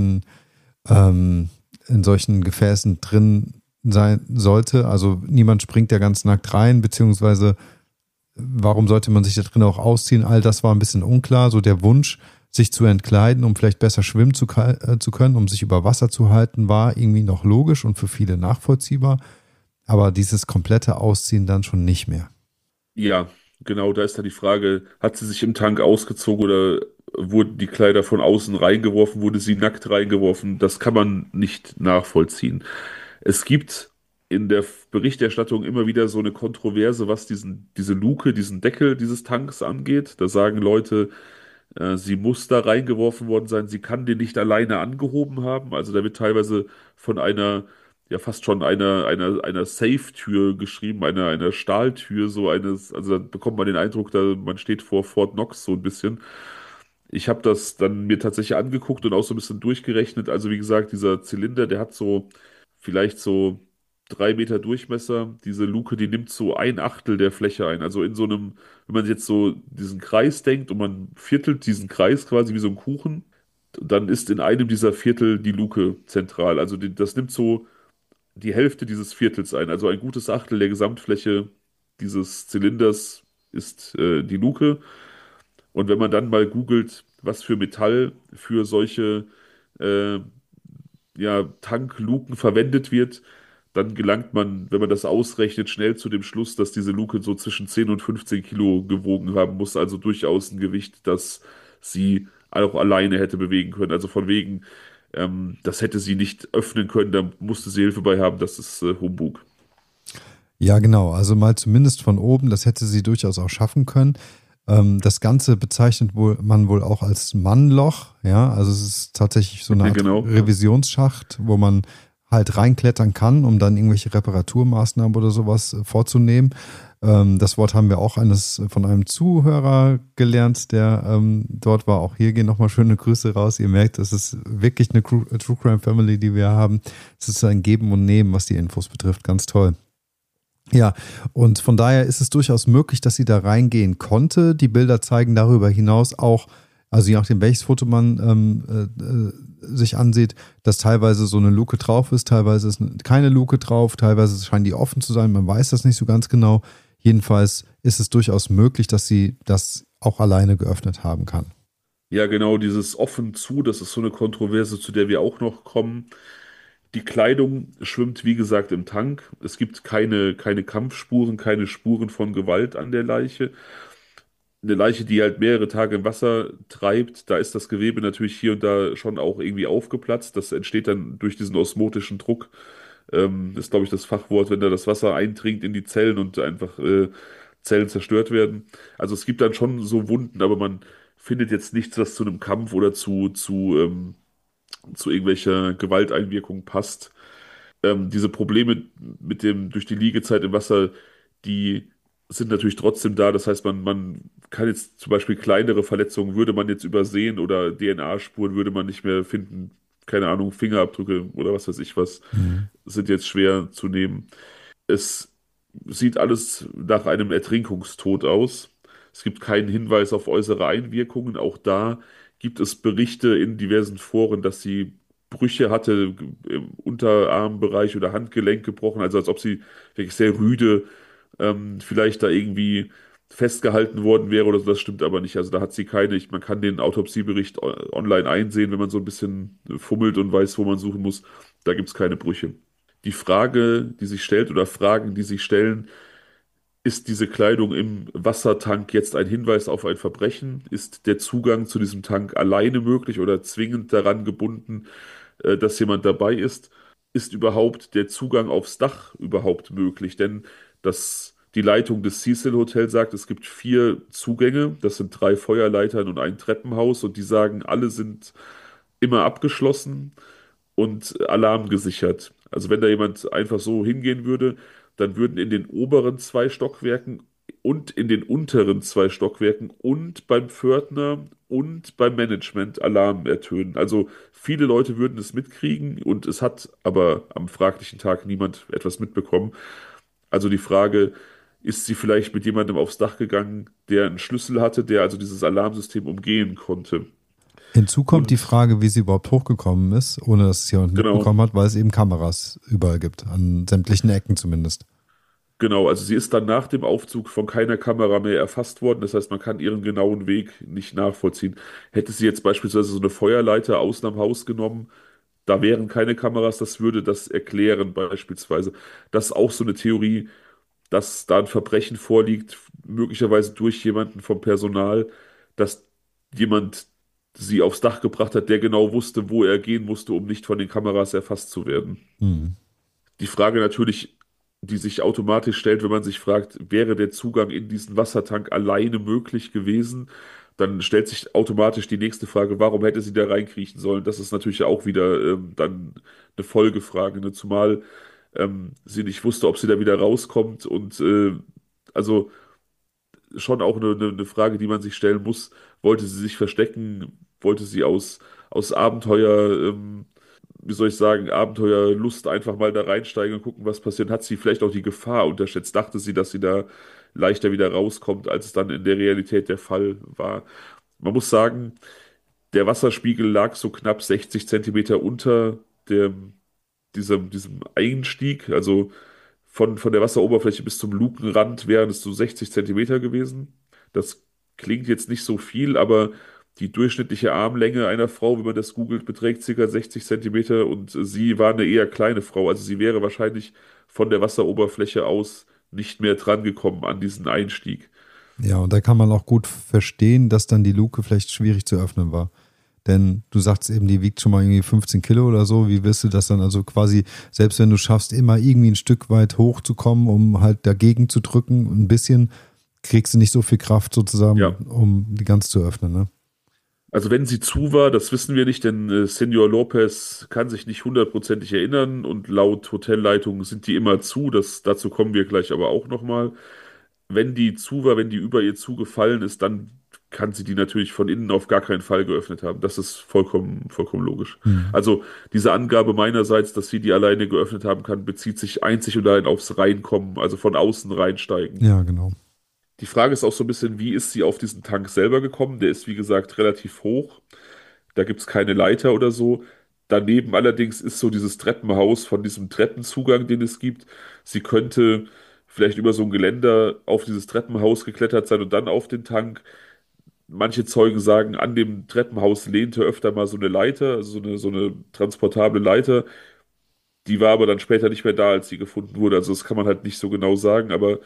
ähm, in solchen Gefäßen drin sein sollte. Also niemand springt ja ganz nackt rein, beziehungsweise warum sollte man sich da drin auch ausziehen? All das war ein bisschen unklar. So der Wunsch, sich zu entkleiden, um vielleicht besser schwimmen zu können, um sich über Wasser zu halten, war irgendwie noch logisch und für viele nachvollziehbar. Aber dieses komplette Ausziehen dann schon nicht mehr. Ja, genau, da ist dann die Frage, hat sie sich im Tank ausgezogen oder wurden die Kleider von außen reingeworfen, wurde sie nackt reingeworfen? Das kann man nicht nachvollziehen. Es gibt in der Berichterstattung immer wieder so eine Kontroverse, was diese Luke, diesen Deckel dieses Tanks angeht. Da sagen Leute, sie muss da reingeworfen worden sein, sie kann den nicht alleine angehoben haben. Also da wird teilweise von ja fast schon einer Safe-Tür geschrieben, einer Stahltür, also da bekommt man den Eindruck, man steht vor Fort Knox so ein bisschen. Ich habe das dann mir tatsächlich angeguckt und auch so ein bisschen durchgerechnet. Also wie gesagt, dieser Zylinder, der hat so vielleicht so 3 Meter Durchmesser. Diese Luke, die nimmt so ein Achtel der Fläche ein. Also in so einem, wenn man jetzt so diesen Kreis denkt und man viertelt diesen Kreis quasi wie so ein Kuchen, dann ist in einem dieser Viertel die Luke zentral. Also das nimmt so die Hälfte dieses Viertels ein. Also ein gutes Achtel der Gesamtfläche dieses Zylinders ist die Luke. Und wenn man dann mal googelt, was für Metall für solche äh, ja, Tankluken verwendet wird, dann gelangt man, wenn man das ausrechnet, schnell zu dem Schluss, dass diese Luke so zwischen 10 und 15 Kilo gewogen haben muss. Also durchaus ein Gewicht, das sie auch alleine hätte bewegen können. Also von wegen, das hätte sie nicht öffnen können, da musste sie Hilfe bei haben. Das ist Humbug. Ja, genau. Also mal zumindest von oben, das hätte sie durchaus auch schaffen können. Das Ganze bezeichnet man wohl auch als Mannloch. Ja, also es ist tatsächlich so eine Ja, Art genau. Revisionsschacht, wo man halt reinklettern kann, um dann irgendwelche Reparaturmaßnahmen oder sowas vorzunehmen. Das Wort haben wir auch von einem Zuhörer gelernt, der dort war. Auch hier gehen nochmal schöne Grüße raus. Ihr merkt, es ist wirklich eine True Crime Family, die wir haben. Es ist ein Geben und Nehmen, was die Infos betrifft. Ganz toll. Ja, und von daher ist es durchaus möglich, dass sie da reingehen konnte. Die Bilder zeigen darüber hinaus auch, also je nachdem, welches Foto man sich ansieht, dass teilweise so eine Luke drauf ist, teilweise ist keine Luke drauf, teilweise scheinen die offen zu sein, man weiß das nicht so ganz genau. Jedenfalls ist es durchaus möglich, dass sie das auch alleine geöffnet haben kann. Ja, genau, dieses offen zu, das ist so eine Kontroverse, zu der wir auch noch kommen. Die Kleidung schwimmt, wie gesagt, im Tank. Es gibt keine Kampfspuren, keine Spuren von Gewalt an der Leiche. Eine Leiche, die halt mehrere Tage im Wasser treibt, da ist das Gewebe natürlich hier und da schon auch irgendwie aufgeplatzt. Das entsteht dann durch diesen osmotischen Druck. Ist, glaube ich, das Fachwort, wenn da das Wasser eindringt in die Zellen und einfach Zellen zerstört werden. Also es gibt dann schon so Wunden, aber man findet jetzt nichts, was zu einem Kampf oder zu irgendwelcher Gewalteinwirkung passt. Diese Probleme mit dem durch die Liegezeit im Wasser, die sind natürlich trotzdem da. Das heißt, man kann jetzt zum Beispiel kleinere Verletzungen würde man jetzt übersehen oder DNA-Spuren würde man nicht mehr finden. Keine Ahnung, Fingerabdrücke oder was weiß ich was Mhm. sind jetzt schwer zu nehmen. Es sieht alles nach einem Ertrinkungstod aus. Es gibt keinen Hinweis auf äußere Einwirkungen. Auch da gibt es Berichte in diversen Foren, dass sie Brüche hatte im Unterarmbereich oder Handgelenk gebrochen, also als ob sie wirklich sehr rüde vielleicht da irgendwie festgehalten worden wäre oder so. Das stimmt aber nicht. Also da hat sie keine, man kann den Autopsiebericht online einsehen, wenn man so ein bisschen fummelt und weiß, wo man suchen muss. Da gibt es keine Brüche. Die Frage, die sich stellt oder Fragen, die sich stellen, ist diese Kleidung im Wassertank jetzt ein Hinweis auf ein Verbrechen? Ist der Zugang zu diesem Tank alleine möglich oder zwingend daran gebunden, dass jemand dabei ist? Ist überhaupt der Zugang aufs Dach überhaupt möglich? Denn die Leitung des Cecil Hotel sagt, es gibt 4 Zugänge. Das sind 3 Feuerleitern und ein Treppenhaus und die sagen, alle sind immer abgeschlossen und alarmgesichert. Also wenn da jemand einfach so hingehen würde, dann würden in den oberen 2 Stockwerken und in den unteren 2 Stockwerken und beim Pförtner und beim Management Alarm ertönen. Also viele Leute würden es mitkriegen und es hat aber am fraglichen Tag niemand etwas mitbekommen. Also die Frage, ist sie vielleicht mit jemandem aufs Dach gegangen, der einen Schlüssel hatte, der also dieses Alarmsystem umgehen konnte? Hinzu kommt die Und Frage, wie sie überhaupt hochgekommen ist, ohne dass es jemand genau, mitbekommen hat, weil es eben Kameras überall gibt, an sämtlichen Ecken zumindest. genau, also sie ist dann nach dem Aufzug von keiner Kamera mehr erfasst worden. Das heißt, man kann ihren genauen Weg nicht nachvollziehen. Hätte sie jetzt beispielsweise so eine Feuerleiter außen am Haus genommen, da wären keine Kameras, das würde das erklären beispielsweise. Das ist auch so eine Theorie, dass da ein Verbrechen vorliegt, möglicherweise durch jemanden vom Personal, dass jemand sie aufs Dach gebracht hat, der genau wusste, wo er gehen musste, um nicht von den Kameras erfasst zu werden. Hm. Die Frage natürlich, die sich automatisch stellt, wenn man sich fragt, wäre der Zugang in diesen Wassertank alleine möglich gewesen? Dann stellt sich automatisch die nächste Frage, warum hätte sie da reinkriechen sollen? Das ist natürlich auch wieder dann eine Folgefrage, ne? Zumal sie nicht wusste, ob sie da wieder rauskommt und also schon auch eine Frage, die man sich stellen muss. Wollte sie sich verstecken? Wollte sie aus Abenteuer, wie soll ich sagen, Abenteuerlust einfach mal da reinsteigen und gucken, was passiert? Hat sie vielleicht auch die Gefahr unterschätzt? Dachte sie, dass sie da leichter wieder rauskommt, als es dann in der Realität der Fall war? Man muss sagen, der Wasserspiegel lag so knapp 60 Zentimeter unter dem, diesem Einstieg, also von der Wasseroberfläche bis zum Lukenrand wären es so 60 Zentimeter gewesen. Das klingt jetzt nicht so viel, aber die durchschnittliche Armlänge einer Frau, wenn man das googelt, beträgt ca. 60 Zentimeter und sie war eine eher kleine Frau. Also sie wäre wahrscheinlich von der Wasseroberfläche aus nicht mehr drangekommen an diesen Einstieg. Ja, und da kann man auch gut verstehen, dass dann die Luke vielleicht schwierig zu öffnen war. Denn du sagst eben, die wiegt schon mal irgendwie 15 Kilo oder so. Wie wirst du das dann also quasi, selbst wenn du schaffst, immer irgendwie ein Stück weit hochzukommen, um halt dagegen zu drücken, ein bisschen, kriegst du nicht so viel Kraft sozusagen, Ja, um die ganz zu öffnen, ne? also wenn sie zu war, das wissen wir nicht, denn Senor Lopez kann sich nicht hundertprozentig erinnern und laut Hotelleitung sind die immer zu. Dazu kommen wir gleich aber auch nochmal. Wenn die zu war, wenn die über ihr zugefallen ist, dann kann sie die natürlich von innen auf gar keinen Fall geöffnet haben. Das ist vollkommen logisch. Hm. Also diese Angabe meinerseits, dass sie die alleine geöffnet haben kann, bezieht sich einzig und allein aufs Reinkommen, also von außen reinsteigen. Ja, genau. Die Frage ist auch so ein bisschen, wie ist sie auf diesen Tank selber gekommen? Der ist, wie gesagt, relativ hoch. Da gibt es keine Leiter oder so. Daneben allerdings ist so dieses Treppenhaus von diesem Treppenzugang, den es gibt. Sie könnte vielleicht über so ein Geländer auf dieses Treppenhaus geklettert sein und dann auf den Tank. Manche Zeugen sagen, an dem Treppenhaus lehnte öfter mal so eine Leiter, also so eine transportable Leiter. Die war aber dann später nicht mehr da, als sie gefunden wurde. Also das kann man halt nicht so genau sagen, aber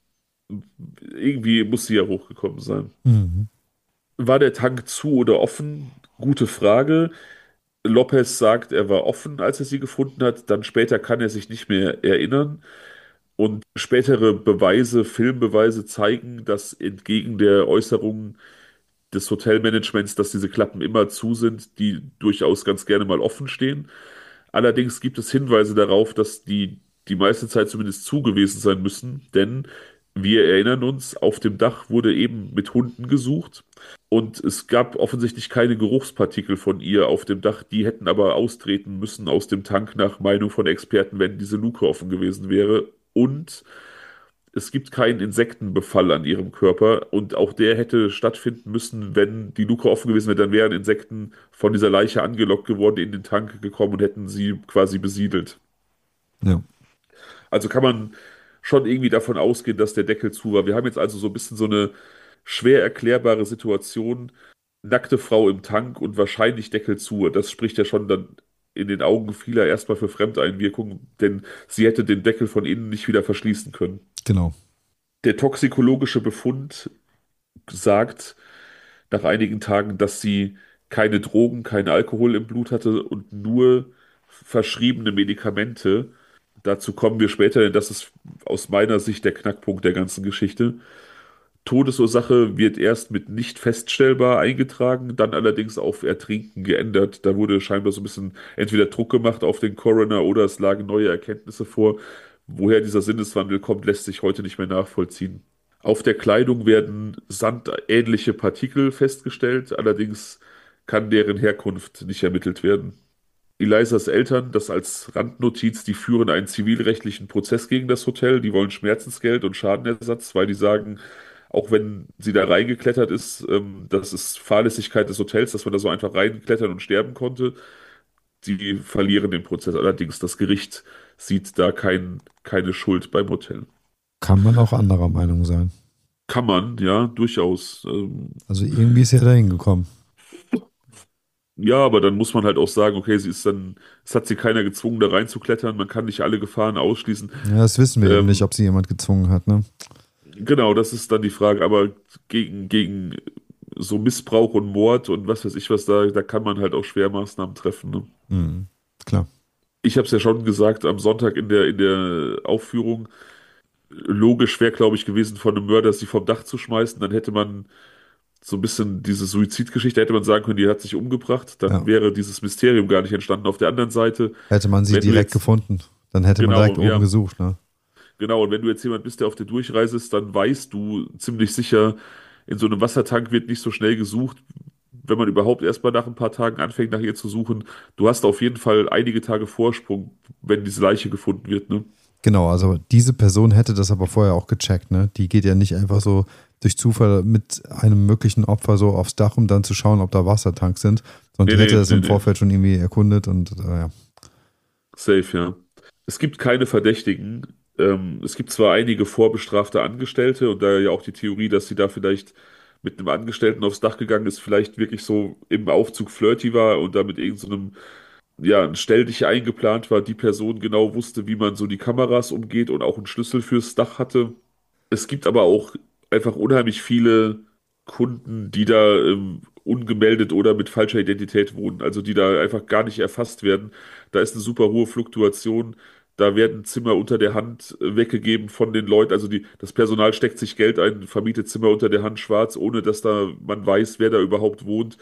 irgendwie muss sie ja hochgekommen sein. Mhm. War der Tank zu oder offen? Gute Frage. Lopez sagt, er war offen, als er sie gefunden hat. Dann später kann er sich nicht mehr erinnern. Und spätere Beweise, Filmbeweise zeigen, dass entgegen der Äußerungen des Hotelmanagements, dass diese Klappen immer zu sind, die durchaus ganz gerne mal offen stehen. Allerdings gibt es Hinweise darauf, dass die meiste Zeit zumindest zu gewesen sein müssen, denn wir erinnern uns, auf dem Dach wurde eben mit Hunden gesucht und es gab offensichtlich keine Geruchspartikel von ihr auf dem Dach. Die hätten aber austreten müssen aus dem Tank nach Meinung von Experten, wenn diese Luke offen gewesen wäre. Und es gibt keinen Insektenbefall an ihrem Körper und auch der hätte stattfinden müssen, wenn die Luke offen gewesen wäre, dann wären Insekten von dieser Leiche angelockt geworden, in den Tank gekommen und hätten sie quasi besiedelt. Ja, Also kann man schon irgendwie davon ausgehen, dass der Deckel zu war. Wir haben jetzt also so ein bisschen so eine schwer erklärbare Situation. Nackte Frau im Tank und wahrscheinlich Deckel zu. Das spricht ja schon dann in den Augen vieler erstmal für Fremdeinwirkung, denn sie hätte den Deckel von innen nicht wieder verschließen können. genau. Der toxikologische Befund sagt nach einigen Tagen, dass sie keine Drogen, keinen Alkohol im Blut hatte und nur verschriebene Medikamente. Dazu kommen wir später, denn das ist aus meiner Sicht der Knackpunkt der ganzen Geschichte. Todesursache wird erst mit nicht feststellbar eingetragen, dann allerdings auf Ertrinken geändert. Da wurde scheinbar so ein bisschen entweder Druck gemacht auf den Coroner oder es lagen neue Erkenntnisse vor. Woher dieser Sinneswandel kommt, lässt sich heute nicht mehr nachvollziehen. Auf der Kleidung werden sandähnliche Partikel festgestellt, allerdings kann deren Herkunft nicht ermittelt werden. Elisas Eltern, das als Randnotiz, die führen einen zivilrechtlichen Prozess gegen das Hotel. Die wollen Schmerzensgeld und Schadenersatz, weil die sagen, auch wenn sie da reingeklettert ist, das ist Fahrlässigkeit des Hotels, dass man da so einfach reinklettern und sterben konnte. Die verlieren den Prozess. Allerdings, das Gericht sieht da keine Schuld beim Hotel. Kann man auch anderer Meinung sein. Kann man, ja, durchaus. Also irgendwie ist er da hingekommen. Ja, aber dann muss man halt auch sagen, okay, es hat sie keiner gezwungen, da reinzuklettern. Man kann nicht alle Gefahren ausschließen. Ja, das wissen wir eben nicht, Ähm, ob sie jemand gezwungen hat, ne? genau, das ist dann die Frage. Aber gegen so Missbrauch und Mord und was weiß ich was, da kann man halt auch schwer Maßnahmen treffen. Ne? Mhm. Klar. Ich habe es ja schon gesagt am Sonntag in der Aufführung. Logisch wäre, glaube ich, gewesen, von einem Mörder sie vom Dach zu schmeißen. Dann hätte man so ein bisschen diese Suizidgeschichte, hätte man sagen können, die hat sich umgebracht. Dann Ja. wäre dieses Mysterium gar nicht entstanden. Auf der anderen Seite, Hätte man sie wenn du direkt jetzt, gefunden, dann hätte man direkt genau, oben ja, gesucht, ne? genau, und wenn du jetzt jemand bist, der auf der Durchreise ist, dann weißt du ziemlich sicher, in so einem Wassertank wird nicht so schnell gesucht, wenn man überhaupt erst mal nach ein paar Tagen anfängt, nach ihr zu suchen. Du hast auf jeden Fall einige Tage Vorsprung, wenn diese Leiche gefunden wird, ne? Genau, also diese Person hätte das aber vorher auch gecheckt, ne? Die geht ja nicht einfach so durch Zufall mit einem möglichen Opfer so aufs Dach, um dann zu schauen, ob da Wassertanks sind, sondern Nee, die hätte nee, das nee, im nee. Vorfeld schon irgendwie erkundet und ja. Safe, ja. Es gibt keine Verdächtigen. Es gibt zwar einige vorbestrafte Angestellte und da ja auch die Theorie, dass sie da vielleicht mit einem Angestellten aufs Dach gegangen ist, vielleicht wirklich so im Aufzug flirty war und da mit irgendeinem, ja, ein Stelldichein eingeplant war, die Person genau wusste, wie man so die Kameras umgeht und auch einen Schlüssel fürs Dach hatte. Es gibt aber auch einfach unheimlich viele Kunden, die da ungemeldet oder mit falscher Identität wohnen, also die da einfach gar nicht erfasst werden. Da ist eine super hohe Fluktuation. Da werden Zimmer unter der Hand weggegeben von den Leuten. Also das Personal steckt sich Geld ein, vermietet Zimmer unter der Hand schwarz, ohne dass da man weiß, wer da überhaupt wohnt.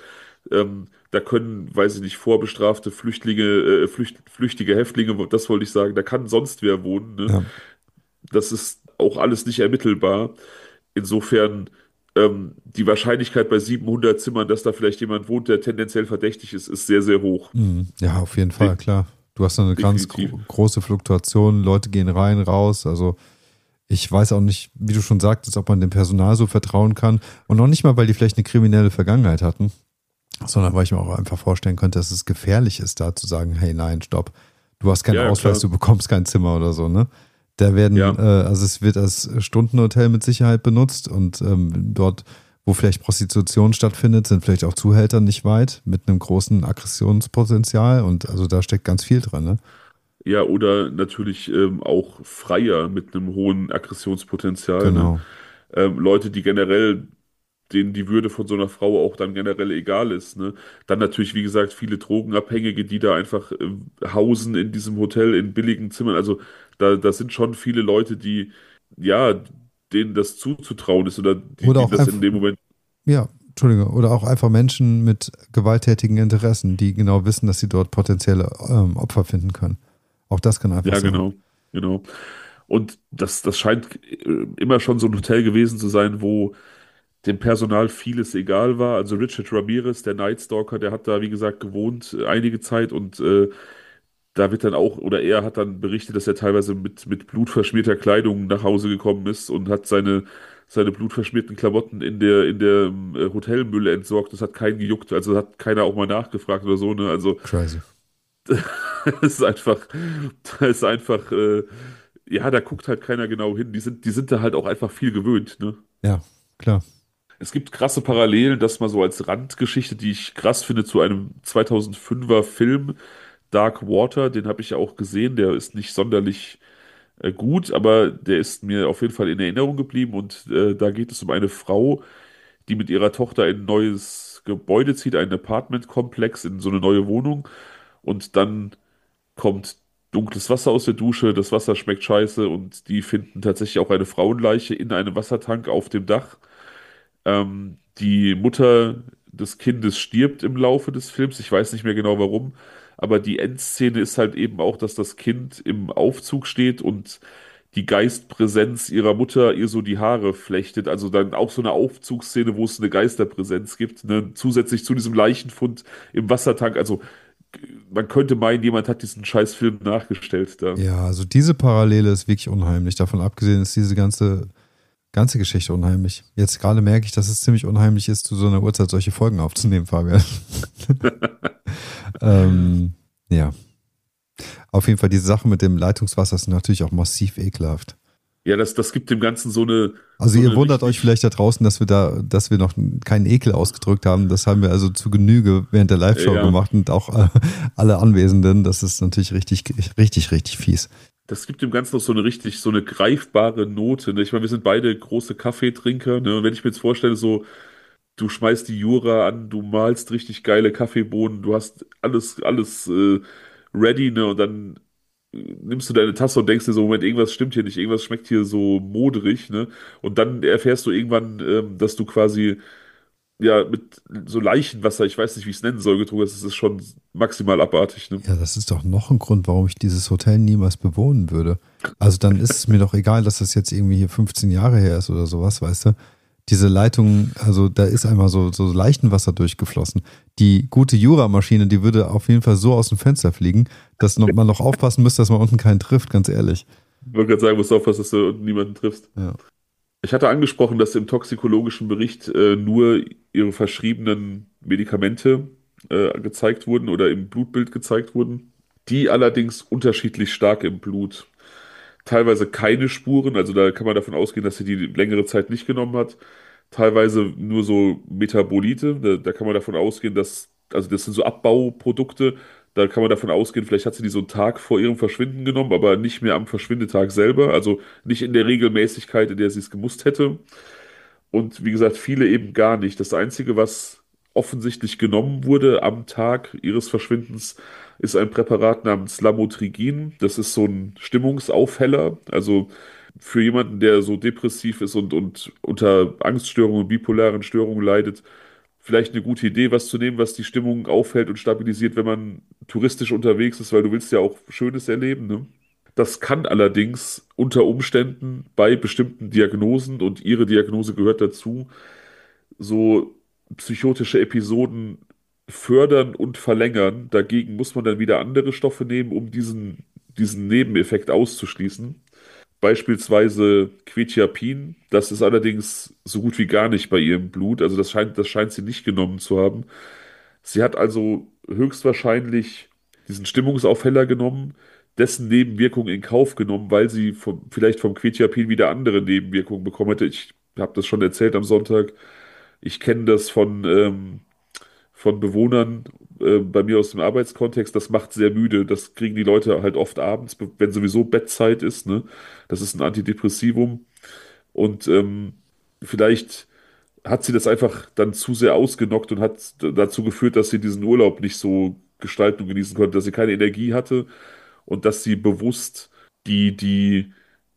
Da können, weiß ich nicht, vorbestrafte Flüchtlinge, flüchtige Häftlinge, das wollte ich sagen, da kann sonst wer wohnen. Ne? Ja. Das ist auch alles nicht ermittelbar. Insofern die Wahrscheinlichkeit bei 700 Zimmern, dass da vielleicht jemand wohnt, der tendenziell verdächtig ist, ist sehr, sehr hoch. Mhm. Ja, auf jeden Fall, De klar. Du hast da eine ganz definitiv. große Fluktuation, Leute gehen rein, raus, also ich weiß auch nicht, wie du schon sagtest, ob man dem Personal so vertrauen kann und noch nicht mal, weil die vielleicht eine kriminelle Vergangenheit hatten, sondern weil ich mir auch einfach vorstellen könnte, dass es gefährlich ist, da zu sagen, hey, nein, stopp, du hast keinen Ja, Ausweis, klar. du bekommst kein Zimmer oder so, ne? Da werden, Ja, also es wird als Stundenhotel mit Sicherheit benutzt und dort, wo vielleicht Prostitution stattfindet, sind vielleicht auch Zuhälter nicht weit mit einem großen Aggressionspotenzial und also da steckt ganz viel drin, ne? ja, oder natürlich auch Freier mit einem hohen Aggressionspotenzial, ne? Genau. Leute, die generell, denen die Würde von so einer Frau auch dann generell egal ist, ne? Dann natürlich, wie gesagt, viele Drogenabhängige, die da einfach hausen in diesem Hotel in billigen Zimmern. Also da sind schon viele Leute, die, ja, denen das zuzutrauen ist oder Oder die auch das in einfach, dem Moment. ja, Entschuldige, oder auch einfach Menschen mit gewalttätigen Interessen, die genau wissen, dass sie dort potenzielle Opfer finden können. Auch das kann einfach Ja, sein. genau, genau. Und das scheint immer schon so ein Hotel gewesen zu sein, wo dem Personal vieles egal war. Also Richard Ramirez, der Night Stalker, der hat da, wie gesagt, gewohnt einige Zeit und da wird dann auch, oder er hat dann berichtet, dass er teilweise mit blutverschmierter Kleidung nach Hause gekommen ist und hat seine blutverschmierten Klamotten in der Hotelmüll entsorgt. Das hat keinen gejuckt, also hat keiner auch mal nachgefragt oder so, ne? Also Crazy. es ist einfach, ja, da guckt halt keiner genau hin. Die sind da halt auch einfach viel gewöhnt, ne? Ja, klar. Es gibt krasse Parallelen, das mal so als Randgeschichte, die ich krass finde, zu einem 2005er Film, Dark Water, den habe ich ja auch gesehen, der ist nicht sonderlich gut, aber der ist mir auf jeden Fall in Erinnerung geblieben und da geht es um eine Frau, die mit ihrer Tochter in ein neues Gebäude zieht, einen Apartmentkomplex in so eine neue Wohnung und dann kommt dunkles Wasser aus der Dusche, das Wasser schmeckt scheiße und die finden tatsächlich auch eine Frauenleiche in einem Wassertank auf dem Dach. Die Mutter des Kindes stirbt im Laufe des Films. Ich weiß nicht mehr genau warum. Aber die Endszene ist halt eben auch, dass das Kind im Aufzug steht und die Geistpräsenz ihrer Mutter ihr so die Haare flechtet. Also dann auch so eine Aufzugsszene, wo es eine Geisterpräsenz gibt. Ne? Zusätzlich zu diesem Leichenfund im Wassertank. Also man könnte meinen, jemand hat diesen Scheißfilm nachgestellt da. Ja, also diese Parallele ist wirklich unheimlich. Davon abgesehen ist diese ganze Geschichte unheimlich. Jetzt gerade merke ich, dass es ziemlich unheimlich ist, zu so einer Uhrzeit solche Folgen aufzunehmen, Fabian. Ja. Auf jeden Fall, diese Sache mit dem Leitungswasser ist natürlich auch massiv ekelhaft. Ja, das gibt dem Ganzen so eine, Also so ihr eine wundert euch richtig, vielleicht da draußen, dass wir noch keinen Ekel ausgedrückt haben. Das haben wir also zu Genüge während der Live-Show ja, gemacht und auch alle Anwesenden. Das ist natürlich richtig, richtig, richtig fies. das gibt dem Ganzen noch so eine richtig, so eine greifbare Note. Ne? Ich meine, wir sind beide große Kaffeetrinker. Ne? Und wenn ich mir jetzt vorstelle, so, du schmeißt die Jura an, du malst richtig geile Kaffeebohnen, du hast alles ready, ne? Und dann nimmst du deine Tasse und denkst dir so, Moment, irgendwas stimmt hier nicht, irgendwas schmeckt hier so modrig, ne? Und dann erfährst du irgendwann, dass du quasi ja mit so Leichenwasser, ich weiß nicht, wie ich es nennen soll, getrunken hast. Das ist schon maximal abartig, ne? Ja, das ist doch noch ein Grund, warum ich dieses Hotel niemals bewohnen würde. Also dann ist es mir doch egal, dass das jetzt irgendwie hier 15 Jahre her ist oder sowas, weißt du? Diese Leitung, also da ist einmal so Leichenwasser durchgeflossen. Die gute Jura-Maschine, die würde auf jeden Fall so aus dem Fenster fliegen, dass man noch aufpassen müsste, dass man unten keinen trifft, ganz ehrlich. Ich wollte gerade sagen, musst du aufpassen, dass du niemanden triffst. Ja. Ich hatte angesprochen, dass im toxikologischen Bericht nur ihre verschriebenen Medikamente gezeigt wurden oder im Blutbild gezeigt wurden. Die allerdings unterschiedlich stark im Blut. Teilweise keine Spuren, also da kann man davon ausgehen, dass sie die längere Zeit nicht genommen hat. Teilweise nur so Metabolite, da kann man davon ausgehen, also das sind so Abbauprodukte, da kann man davon ausgehen, vielleicht hat sie die so einen Tag vor ihrem Verschwinden genommen, aber nicht mehr am Verschwindetag selber, also nicht in der Regelmäßigkeit, in der sie es gemusst hätte. Und wie gesagt, viele eben gar nicht. Das Einzige, was offensichtlich genommen wurde am Tag ihres Verschwindens, ist ein Präparat namens Lamotrigin. Das ist so ein Stimmungsaufheller. Also für jemanden, der so depressiv ist und unter Angststörungen und bipolaren Störungen leidet, vielleicht eine gute Idee, was zu nehmen, was die Stimmung aufhält und stabilisiert, wenn man touristisch unterwegs ist, weil du willst ja auch Schönes erleben, ne? Das kann allerdings unter Umständen bei bestimmten Diagnosen, und ihre Diagnose gehört dazu, so psychotische Episoden fördern und verlängern. Dagegen muss man dann wieder andere Stoffe nehmen, um diesen Nebeneffekt auszuschließen. Beispielsweise Quetiapin. Das ist allerdings so gut wie gar nicht bei ihr im Blut. Also das scheint sie nicht genommen zu haben. Sie hat also höchstwahrscheinlich diesen Stimmungsaufheller genommen, dessen Nebenwirkungen in Kauf genommen, weil sie vielleicht vom Quetiapin wieder andere Nebenwirkungen bekommen hätte. Ich habe das schon erzählt am Sonntag. Ich kenne das von Bewohnern bei mir aus dem Arbeitskontext. Das macht sehr müde. Das kriegen die Leute halt oft abends, wenn sowieso Bettzeit ist, ne? Das ist ein Antidepressivum. Und vielleicht hat sie das einfach dann zu sehr ausgenockt und hat dazu geführt, dass sie diesen Urlaub nicht so gestalten und genießen konnte, dass sie keine Energie hatte und dass sie bewusst die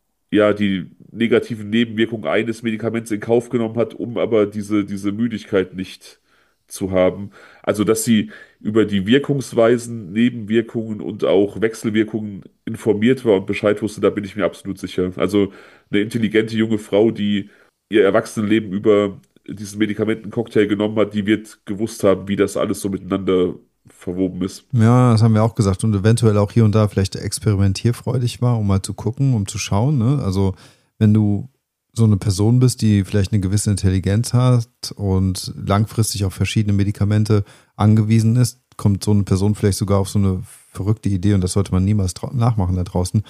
die negativen Nebenwirkungen eines Medikaments in Kauf genommen hat, um aber diese Müdigkeit nicht zu haben. Also, dass sie über die Wirkungsweisen, Nebenwirkungen und auch Wechselwirkungen informiert war und Bescheid wusste, da bin ich mir absolut sicher. Also eine intelligente junge Frau, die ihr Erwachsenenleben über diesen Medikamentencocktail genommen hat, die wird gewusst haben, wie das alles so miteinander verwoben ist. Ja, das haben wir auch gesagt und eventuell auch hier und da vielleicht experimentierfreudig war, um mal zu gucken, um zu schauen. Ne? Also wenn du so eine Person bist, die vielleicht eine gewisse Intelligenz hat und langfristig auf verschiedene Medikamente angewiesen ist, kommt so eine Person vielleicht sogar auf so eine verrückte Idee und das sollte man niemals nachmachen da draußen,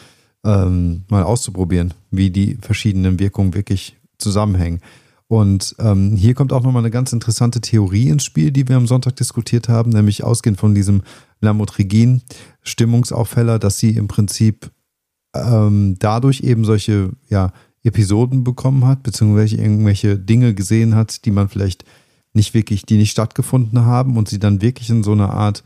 mal auszuprobieren, wie die verschiedenen Wirkungen wirklich zusammenhängen. Und hier kommt auch nochmal eine ganz interessante Theorie ins Spiel, die wir am Sonntag diskutiert haben, nämlich ausgehend von diesem Lamotrigin, Stimmungsaufheller, dass sie im Prinzip dadurch eben solche Episoden bekommen hat, beziehungsweise irgendwelche Dinge gesehen hat, die man vielleicht die nicht stattgefunden haben und sie dann wirklich in so einer Art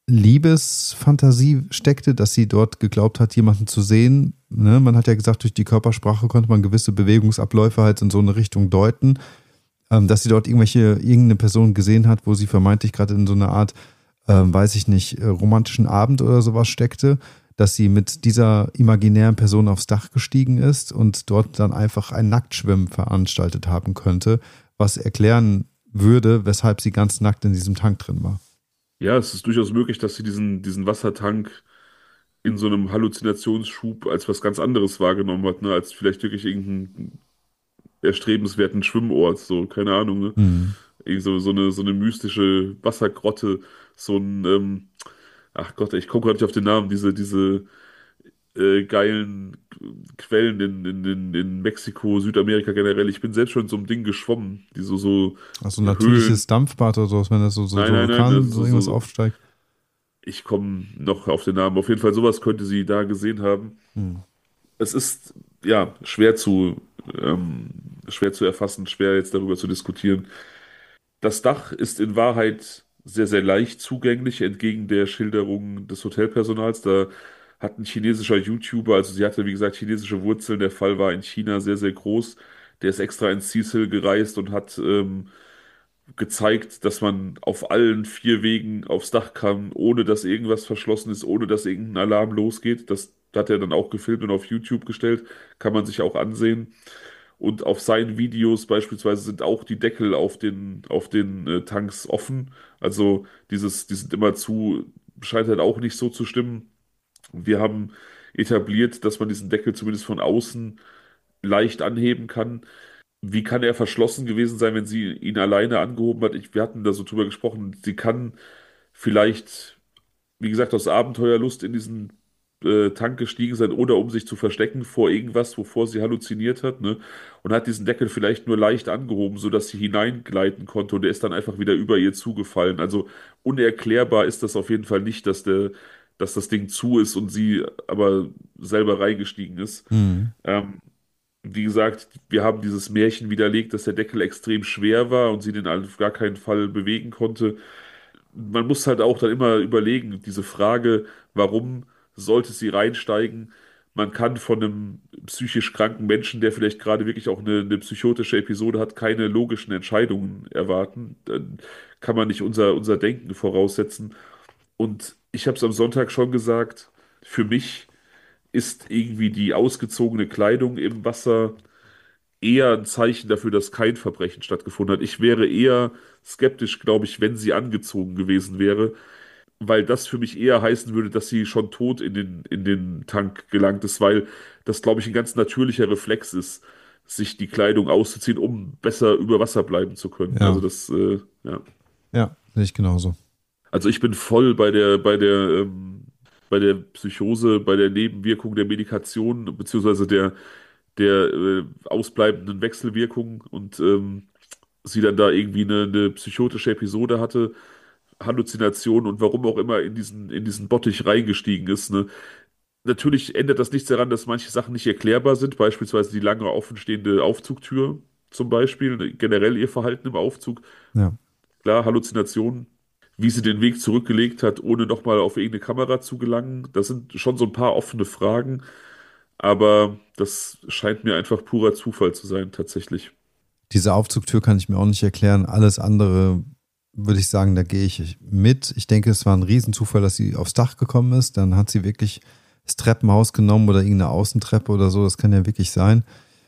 Liebesfantasie steckte, dass sie dort geglaubt hat, jemanden zu sehen. Ne? Man hat ja gesagt, durch die Körpersprache konnte man gewisse Bewegungsabläufe halt in so eine Richtung deuten, dass sie dort irgendeine Person gesehen hat, wo sie vermeintlich gerade in so einer Art, weiß ich nicht, romantischen Abend oder sowas steckte, dass sie mit dieser imaginären Person aufs Dach gestiegen ist und dort dann einfach ein Nacktschwimmen veranstaltet haben könnte, was erklären würde, weshalb sie ganz nackt in diesem Tank drin war. Ja, es ist durchaus möglich, dass sie diesen Wassertank in so einem Halluzinationsschub als was ganz anderes wahrgenommen hat, ne, als vielleicht wirklich irgendeinen erstrebenswerten Schwimmort, so, keine Ahnung, ne? Mhm. Irgendwie so eine mystische Wassergrotte, so ein, ach Gott, ich komme gerade nicht auf den Namen, diese geilen Quellen in Mexiko, Südamerika generell. Ich bin selbst schon in so einem Ding geschwommen, die so Also Höhlen. natürliches Dampfbad oder sowas, wenn das so Nein, nein, nein, Vulkan, das so ist irgendwas aufsteigt. ich komme noch auf den Namen. Auf jeden Fall, sowas könnte sie da gesehen haben. Mhm. Es ist ja schwer zu erfassen, schwer jetzt darüber zu diskutieren. Das Dach ist in Wahrheit sehr, sehr leicht zugänglich, entgegen der Schilderung des Hotelpersonals. Da hat ein chinesischer YouTuber, also sie hatte, wie gesagt, chinesische Wurzeln, der Fall war in China sehr, sehr groß. Der ist extra ins Cecil gereist und hat gezeigt, dass man auf allen 4 Wegen aufs Dach kann, ohne dass irgendwas verschlossen ist, ohne dass irgendein Alarm losgeht. Das hat er dann auch gefilmt und auf YouTube gestellt. Kann man sich auch ansehen. Und auf seinen Videos beispielsweise sind auch die Deckel auf den Tanks offen. Also die sind immer zu, scheint halt auch nicht so zu stimmen. Wir haben etabliert, dass man diesen Deckel zumindest von außen leicht anheben kann. Wie kann er verschlossen gewesen sein, wenn sie ihn alleine angehoben hat? Wir hatten da so drüber gesprochen. Sie kann vielleicht, wie gesagt, aus Abenteuerlust in diesen Tank gestiegen sein oder um sich zu verstecken vor irgendwas, wovor sie halluziniert hat, ne? Und hat diesen Deckel vielleicht nur leicht angehoben, sodass sie hineingleiten konnte und er ist dann einfach wieder über ihr zugefallen. Also unerklärbar ist das auf jeden Fall nicht, dass das Ding zu ist und sie aber selber reingestiegen ist. Mhm. Ähm, Wie gesagt, wir haben dieses Märchen widerlegt, dass der Deckel extrem schwer war und sie den auf gar keinen Fall bewegen konnte. Man muss halt auch dann immer überlegen, diese Frage, warum sollte sie reinsteigen? Man kann von einem psychisch kranken Menschen, der vielleicht gerade wirklich auch eine psychotische Episode hat, keine logischen Entscheidungen erwarten. Dann kann man nicht unser Denken voraussetzen. Und ich habe es am Sonntag schon gesagt, für mich ist irgendwie die ausgezogene Kleidung im Wasser eher ein Zeichen dafür, dass kein Verbrechen stattgefunden hat. Ich wäre eher skeptisch, glaube ich, wenn sie angezogen gewesen wäre, weil das für mich eher heißen würde, dass sie schon tot in den Tank gelangt ist, weil das, glaube ich, ein ganz natürlicher Reflex ist, sich die Kleidung auszuziehen, um besser über Wasser bleiben zu können. Also Ja, ja. ja, sehe ich genauso. Also ich bin voll bei der Psychose, bei der Nebenwirkung der Medikation, beziehungsweise der ausbleibenden Wechselwirkung und sie dann da irgendwie eine psychotische Episode hatte, Halluzination und warum auch immer in diesen Bottich reingestiegen ist. Ne? Natürlich ändert das nichts daran, dass manche Sachen nicht erklärbar sind, beispielsweise die lange offenstehende Aufzugtür zum Beispiel, ne? Generell ihr Verhalten im Aufzug. Ja. Klar, Halluzinationen, wie sie den Weg zurückgelegt hat, ohne nochmal auf irgendeine Kamera zu gelangen. Das sind schon so ein paar offene Fragen, aber das scheint mir einfach purer Zufall zu sein, tatsächlich. Diese Aufzugtür kann ich mir auch nicht erklären. Alles andere würde ich sagen, da gehe ich mit. Ich denke, es war ein Riesenzufall, dass sie aufs Dach gekommen ist. Dann hat sie wirklich das Treppenhaus genommen oder irgendeine Außentreppe oder so. Das kann ja wirklich sein.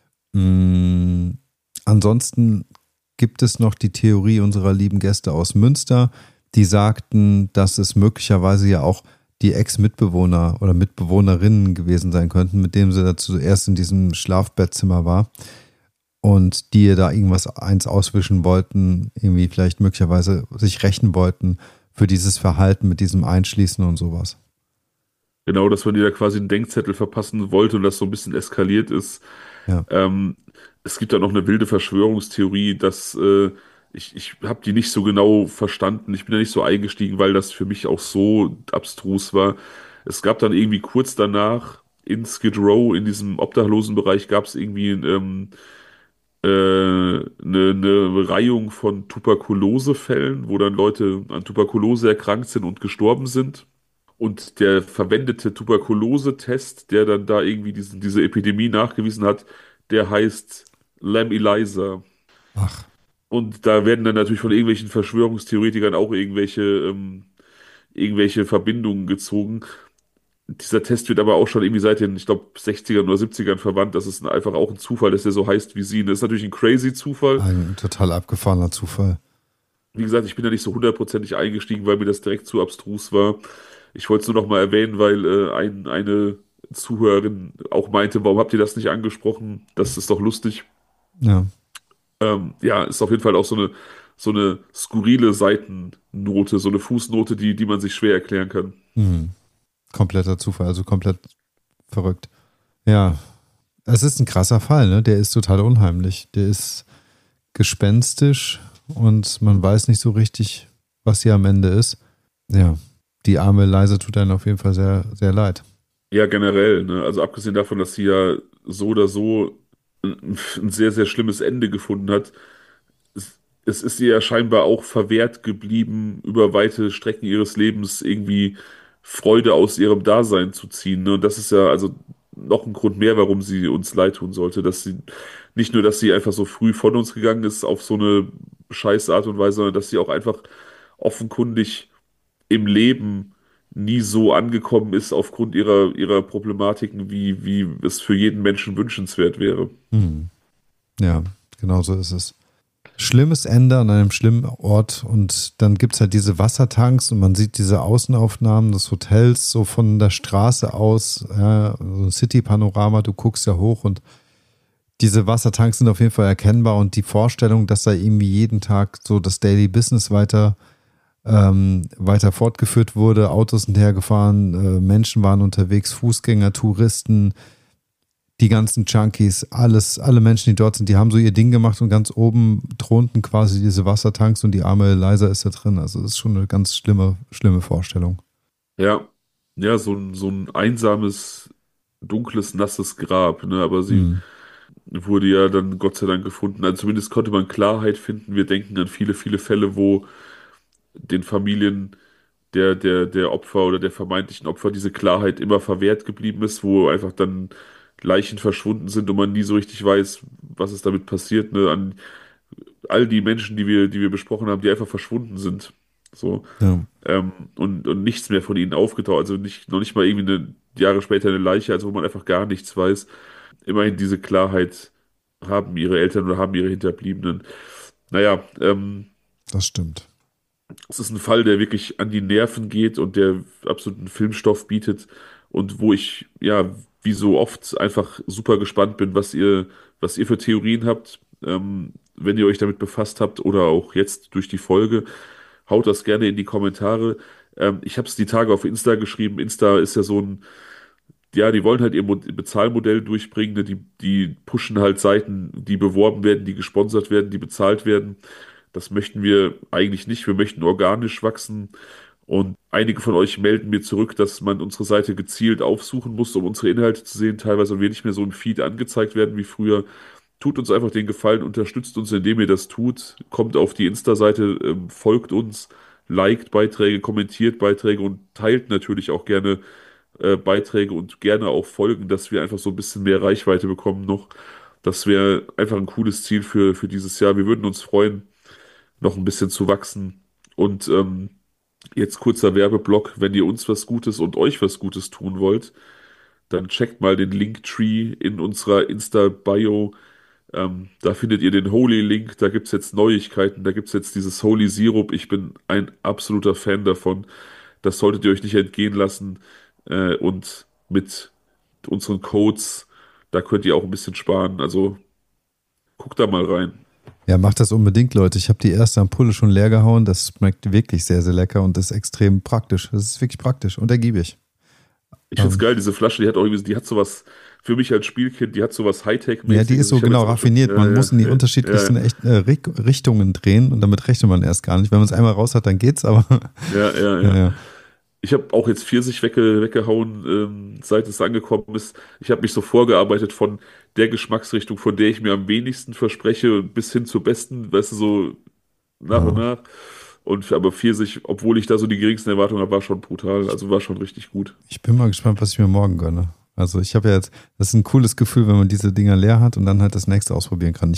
Mm, ansonsten gibt es noch die Theorie unserer lieben Gäste aus Münster, die sagten, dass es möglicherweise ja auch die Ex-Mitbewohner oder Mitbewohnerinnen gewesen sein könnten, mit denen sie da zuerst in diesem Schlafbettzimmer war und die ihr da irgendwas eins auswischen wollten, irgendwie vielleicht möglicherweise sich rächen wollten für dieses Verhalten mit diesem Einschließen und sowas. Genau, dass man dir da quasi einen Denkzettel verpassen wollte und das so ein bisschen eskaliert ist. Ja, Ähm, Es gibt da noch eine wilde Verschwörungstheorie, dass ich habe die nicht so genau verstanden. Ich bin da nicht so eingestiegen, weil das für mich auch so abstrus war. Es gab dann irgendwie kurz danach in Skid Row, in diesem Obdachlosenbereich, gab es irgendwie eine Reihung von Tuberkulosefällen, wo dann Leute an Tuberkulose erkrankt sind und gestorben sind. Und der verwendete Tuberkulosetest, der dann da irgendwie diese Epidemie nachgewiesen hat, der heißt Lam Eliza. ach, Und da werden dann natürlich von irgendwelchen Verschwörungstheoretikern auch irgendwelche Verbindungen gezogen. Dieser Test wird aber auch schon irgendwie seit den, ich glaube, 60ern oder 70ern verwandt. Das ist einfach auch ein Zufall, dass der so heißt wie sie. Das ist natürlich ein crazy Zufall. ein total abgefahrener Zufall. Wie gesagt, ich bin da nicht so hundertprozentig eingestiegen, weil mir das direkt zu abstrus war. Ich wollte es nur noch mal erwähnen, weil eine Zuhörerin auch meinte, warum habt ihr das nicht angesprochen? Das ist doch lustig. Ja. Ja, ist auf jeden Fall auch so eine skurrile Seitennote, so eine Fußnote, die man sich schwer erklären kann. Mhm. Kompletter Zufall, also komplett verrückt. Ja, es ist ein krasser Fall, ne? Der ist total unheimlich. Der ist gespenstisch und man weiß nicht so richtig, was hier am Ende ist. Ja, die arme Liza tut einem auf jeden Fall sehr, sehr leid. Ja, generell, ne? Also abgesehen davon, dass sie ja so oder so ein sehr, sehr schlimmes Ende gefunden hat, es ist ihr ja scheinbar auch verwehrt geblieben, über weite Strecken ihres Lebens irgendwie Freude aus ihrem Dasein zu ziehen. Ne? Und das ist ja also noch ein Grund mehr, warum sie uns leid tun sollte, dass sie nicht nur, dass sie einfach so früh von uns gegangen ist auf so eine scheiß Art und Weise, sondern dass sie auch einfach offenkundig im Leben nie so angekommen ist aufgrund ihrer Problematiken, wie es für jeden Menschen wünschenswert wäre. Mhm. Ja, genau so ist es. Schlimmes Ende an einem schlimmen Ort und dann gibt es halt diese Wassertanks und man sieht diese Außenaufnahmen des Hotels so von der Straße aus, ja, so ein City-Panorama, du guckst ja hoch und diese Wassertanks sind auf jeden Fall erkennbar und die Vorstellung, dass da irgendwie jeden Tag so das Daily Business weiter fortgeführt wurde, Autos sind hergefahren, Menschen waren unterwegs, Fußgänger, Touristen, die ganzen Junkies, alle Menschen, die dort sind, die haben so ihr Ding gemacht und ganz oben thronten quasi diese Wassertanks und die arme Liza ist da drin. Also das ist schon eine ganz schlimme Vorstellung. Ja, ja, so ein einsames, dunkles, nasses Grab, ne? Aber sie Hm. wurde ja dann Gott sei Dank gefunden. Also zumindest konnte man Klarheit finden. Wir denken an viele, viele Fälle, wo den Familien der Opfer oder der vermeintlichen Opfer diese Klarheit immer verwehrt geblieben ist, wo einfach dann Leichen verschwunden sind und man nie so richtig weiß, was ist damit passiert, ne? An all die Menschen, die wir besprochen haben, die einfach verschwunden sind. So. Ja. Und nichts mehr von ihnen aufgetaucht. Also noch nicht mal irgendwie Jahre später eine Leiche, also wo man einfach gar nichts weiß. Immerhin diese Klarheit haben ihre Eltern oder haben ihre Hinterbliebenen. Naja, Das stimmt. es ist ein Fall, der wirklich an die Nerven geht und der absoluten Filmstoff bietet und wo ich, ja, wie so oft einfach super gespannt bin, was ihr für Theorien habt, wenn ihr euch damit befasst habt oder auch jetzt durch die Folge. Haut das gerne in die Kommentare. Ich habe es die Tage auf Insta geschrieben. Insta ist ja so ein, ja, die wollen halt ihr Bezahlmodell durchbringen. Ne? Die pushen halt Seiten, die beworben werden, die gesponsert werden, die bezahlt werden. Das möchten wir eigentlich nicht. Wir möchten organisch wachsen. Und einige von euch melden mir zurück, dass man unsere Seite gezielt aufsuchen muss, um unsere Inhalte zu sehen, teilweise, und wir nicht mehr so im Feed angezeigt werden wie früher. Tut uns einfach den Gefallen, unterstützt uns, indem ihr das tut. Kommt auf die Insta-Seite, folgt uns, liked Beiträge, kommentiert Beiträge und teilt natürlich auch gerne Beiträge und gerne auch Folgen, dass wir einfach so ein bisschen mehr Reichweite bekommen noch. Das wäre einfach ein cooles Ziel für dieses Jahr. Wir würden uns freuen, noch ein bisschen zu wachsen. Und jetzt kurzer Werbeblock, wenn ihr uns was Gutes und euch was Gutes tun wollt, dann checkt mal den Linktree in unserer Insta-Bio. Da findet ihr den Holy-Link, da gibt es jetzt Neuigkeiten, da gibt es jetzt dieses Holy Syrup. Ich bin ein absoluter Fan davon. Das solltet ihr euch nicht entgehen lassen. Und mit unseren Codes, da könnt ihr auch ein bisschen sparen. Also guckt da mal rein. Ja, macht das unbedingt, Leute. Ich habe die erste Ampulle schon leer gehauen. Das schmeckt wirklich sehr, sehr lecker und ist extrem praktisch. Das ist wirklich praktisch und ergiebig. Ich find's Ähm, geil, diese Flasche, die hat auch irgendwie, die hat sowas, für mich als Spielkind, die hat sowas ja, die ist Hightech-mäßiges. so Ich habe genau jetzt auch schon, raffiniert. Man muss in die unterschiedlichsten Richtungen drehen und damit rechnet man erst gar nicht. Wenn man es einmal raus hat, dann geht's, aber ja, ja. ja. Ich habe auch jetzt Pfirsich weggehauen, seit es angekommen ist. Ich habe mich so vorgearbeitet von der Geschmacksrichtung, von der ich mir am wenigsten verspreche, bis hin zur besten, weißt du, so nach und Ja. nach. Und aber Pfirsich, obwohl ich da so die geringsten Erwartungen habe, war schon brutal. Also war schon richtig gut. Ich bin mal gespannt, was ich mir morgen gönne. Also ich habe ja jetzt, das ist ein cooles Gefühl, wenn man diese Dinger leer hat und dann halt das nächste ausprobieren kann.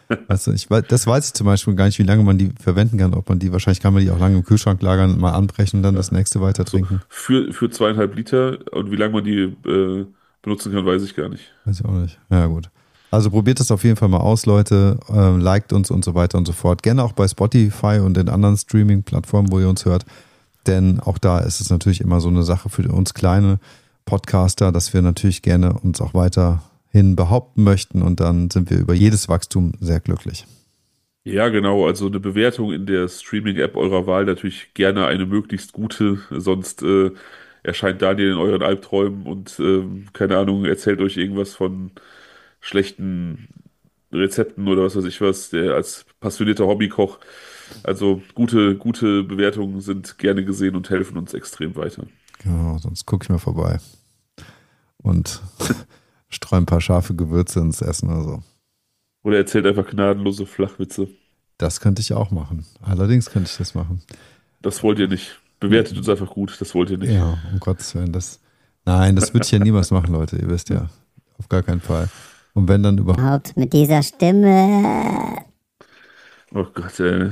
Das weiß ich zum Beispiel gar nicht, wie lange man die verwenden kann, ob man die, wahrscheinlich kann man die auch lange im Kühlschrank lagern, mal anbrechen und dann das nächste weiter So, trinken. für 2,5 Liter und wie lange man die benutzen kann, weiß ich gar nicht. Weiß ich auch nicht. Ja, gut. Also probiert das auf jeden Fall mal aus, Leute. Liked uns und so weiter und so fort. Gerne auch bei Spotify und den anderen Streaming-Plattformen, wo ihr uns hört. Denn auch da ist es natürlich immer so eine Sache für uns kleine Podcaster, dass wir natürlich gerne uns auch weiterhin behaupten möchten. Und dann sind wir über jedes Wachstum sehr glücklich. Ja, genau. Also eine Bewertung in der Streaming-App eurer Wahl natürlich gerne eine möglichst gute, sonst erscheint Daniel in euren Albträumen und keine Ahnung, erzählt euch irgendwas von schlechten Rezepten oder was weiß ich was, der als passionierter Hobbykoch. Also gute Bewertungen sind gerne gesehen und helfen uns extrem weiter. Genau, sonst gucke ich mal vorbei und streue ein paar scharfe Gewürze ins Essen oder so. Oder erzählt einfach gnadenlose Flachwitze. Das könnte ich auch machen. Allerdings könnte ich das machen. Das wollt ihr nicht. Bewertet uns einfach gut, das wollt ihr nicht. Ja, um Gottes Willen. Nein, das würde ich ja niemals machen, Leute. Ihr wisst ja. Auf gar keinen Fall. Und wenn dann überhaupt. Überhaupt mit dieser Stimme. Oh Gott, ey.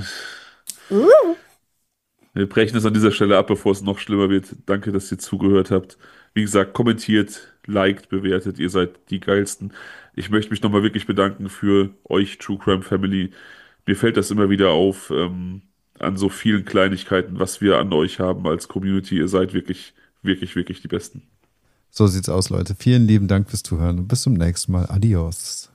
Wir brechen es an dieser Stelle ab, bevor es noch schlimmer wird. Danke, dass ihr zugehört habt. Wie gesagt, kommentiert, liked, bewertet. Ihr seid die Geilsten. Ich möchte mich nochmal wirklich bedanken für euch, True Crime Family. Mir fällt das immer wieder auf, an so vielen Kleinigkeiten, was wir an euch haben als Community. Ihr seid wirklich, wirklich, wirklich die Besten. So sieht's aus, Leute. Vielen lieben Dank fürs Zuhören und bis zum nächsten Mal. Adios.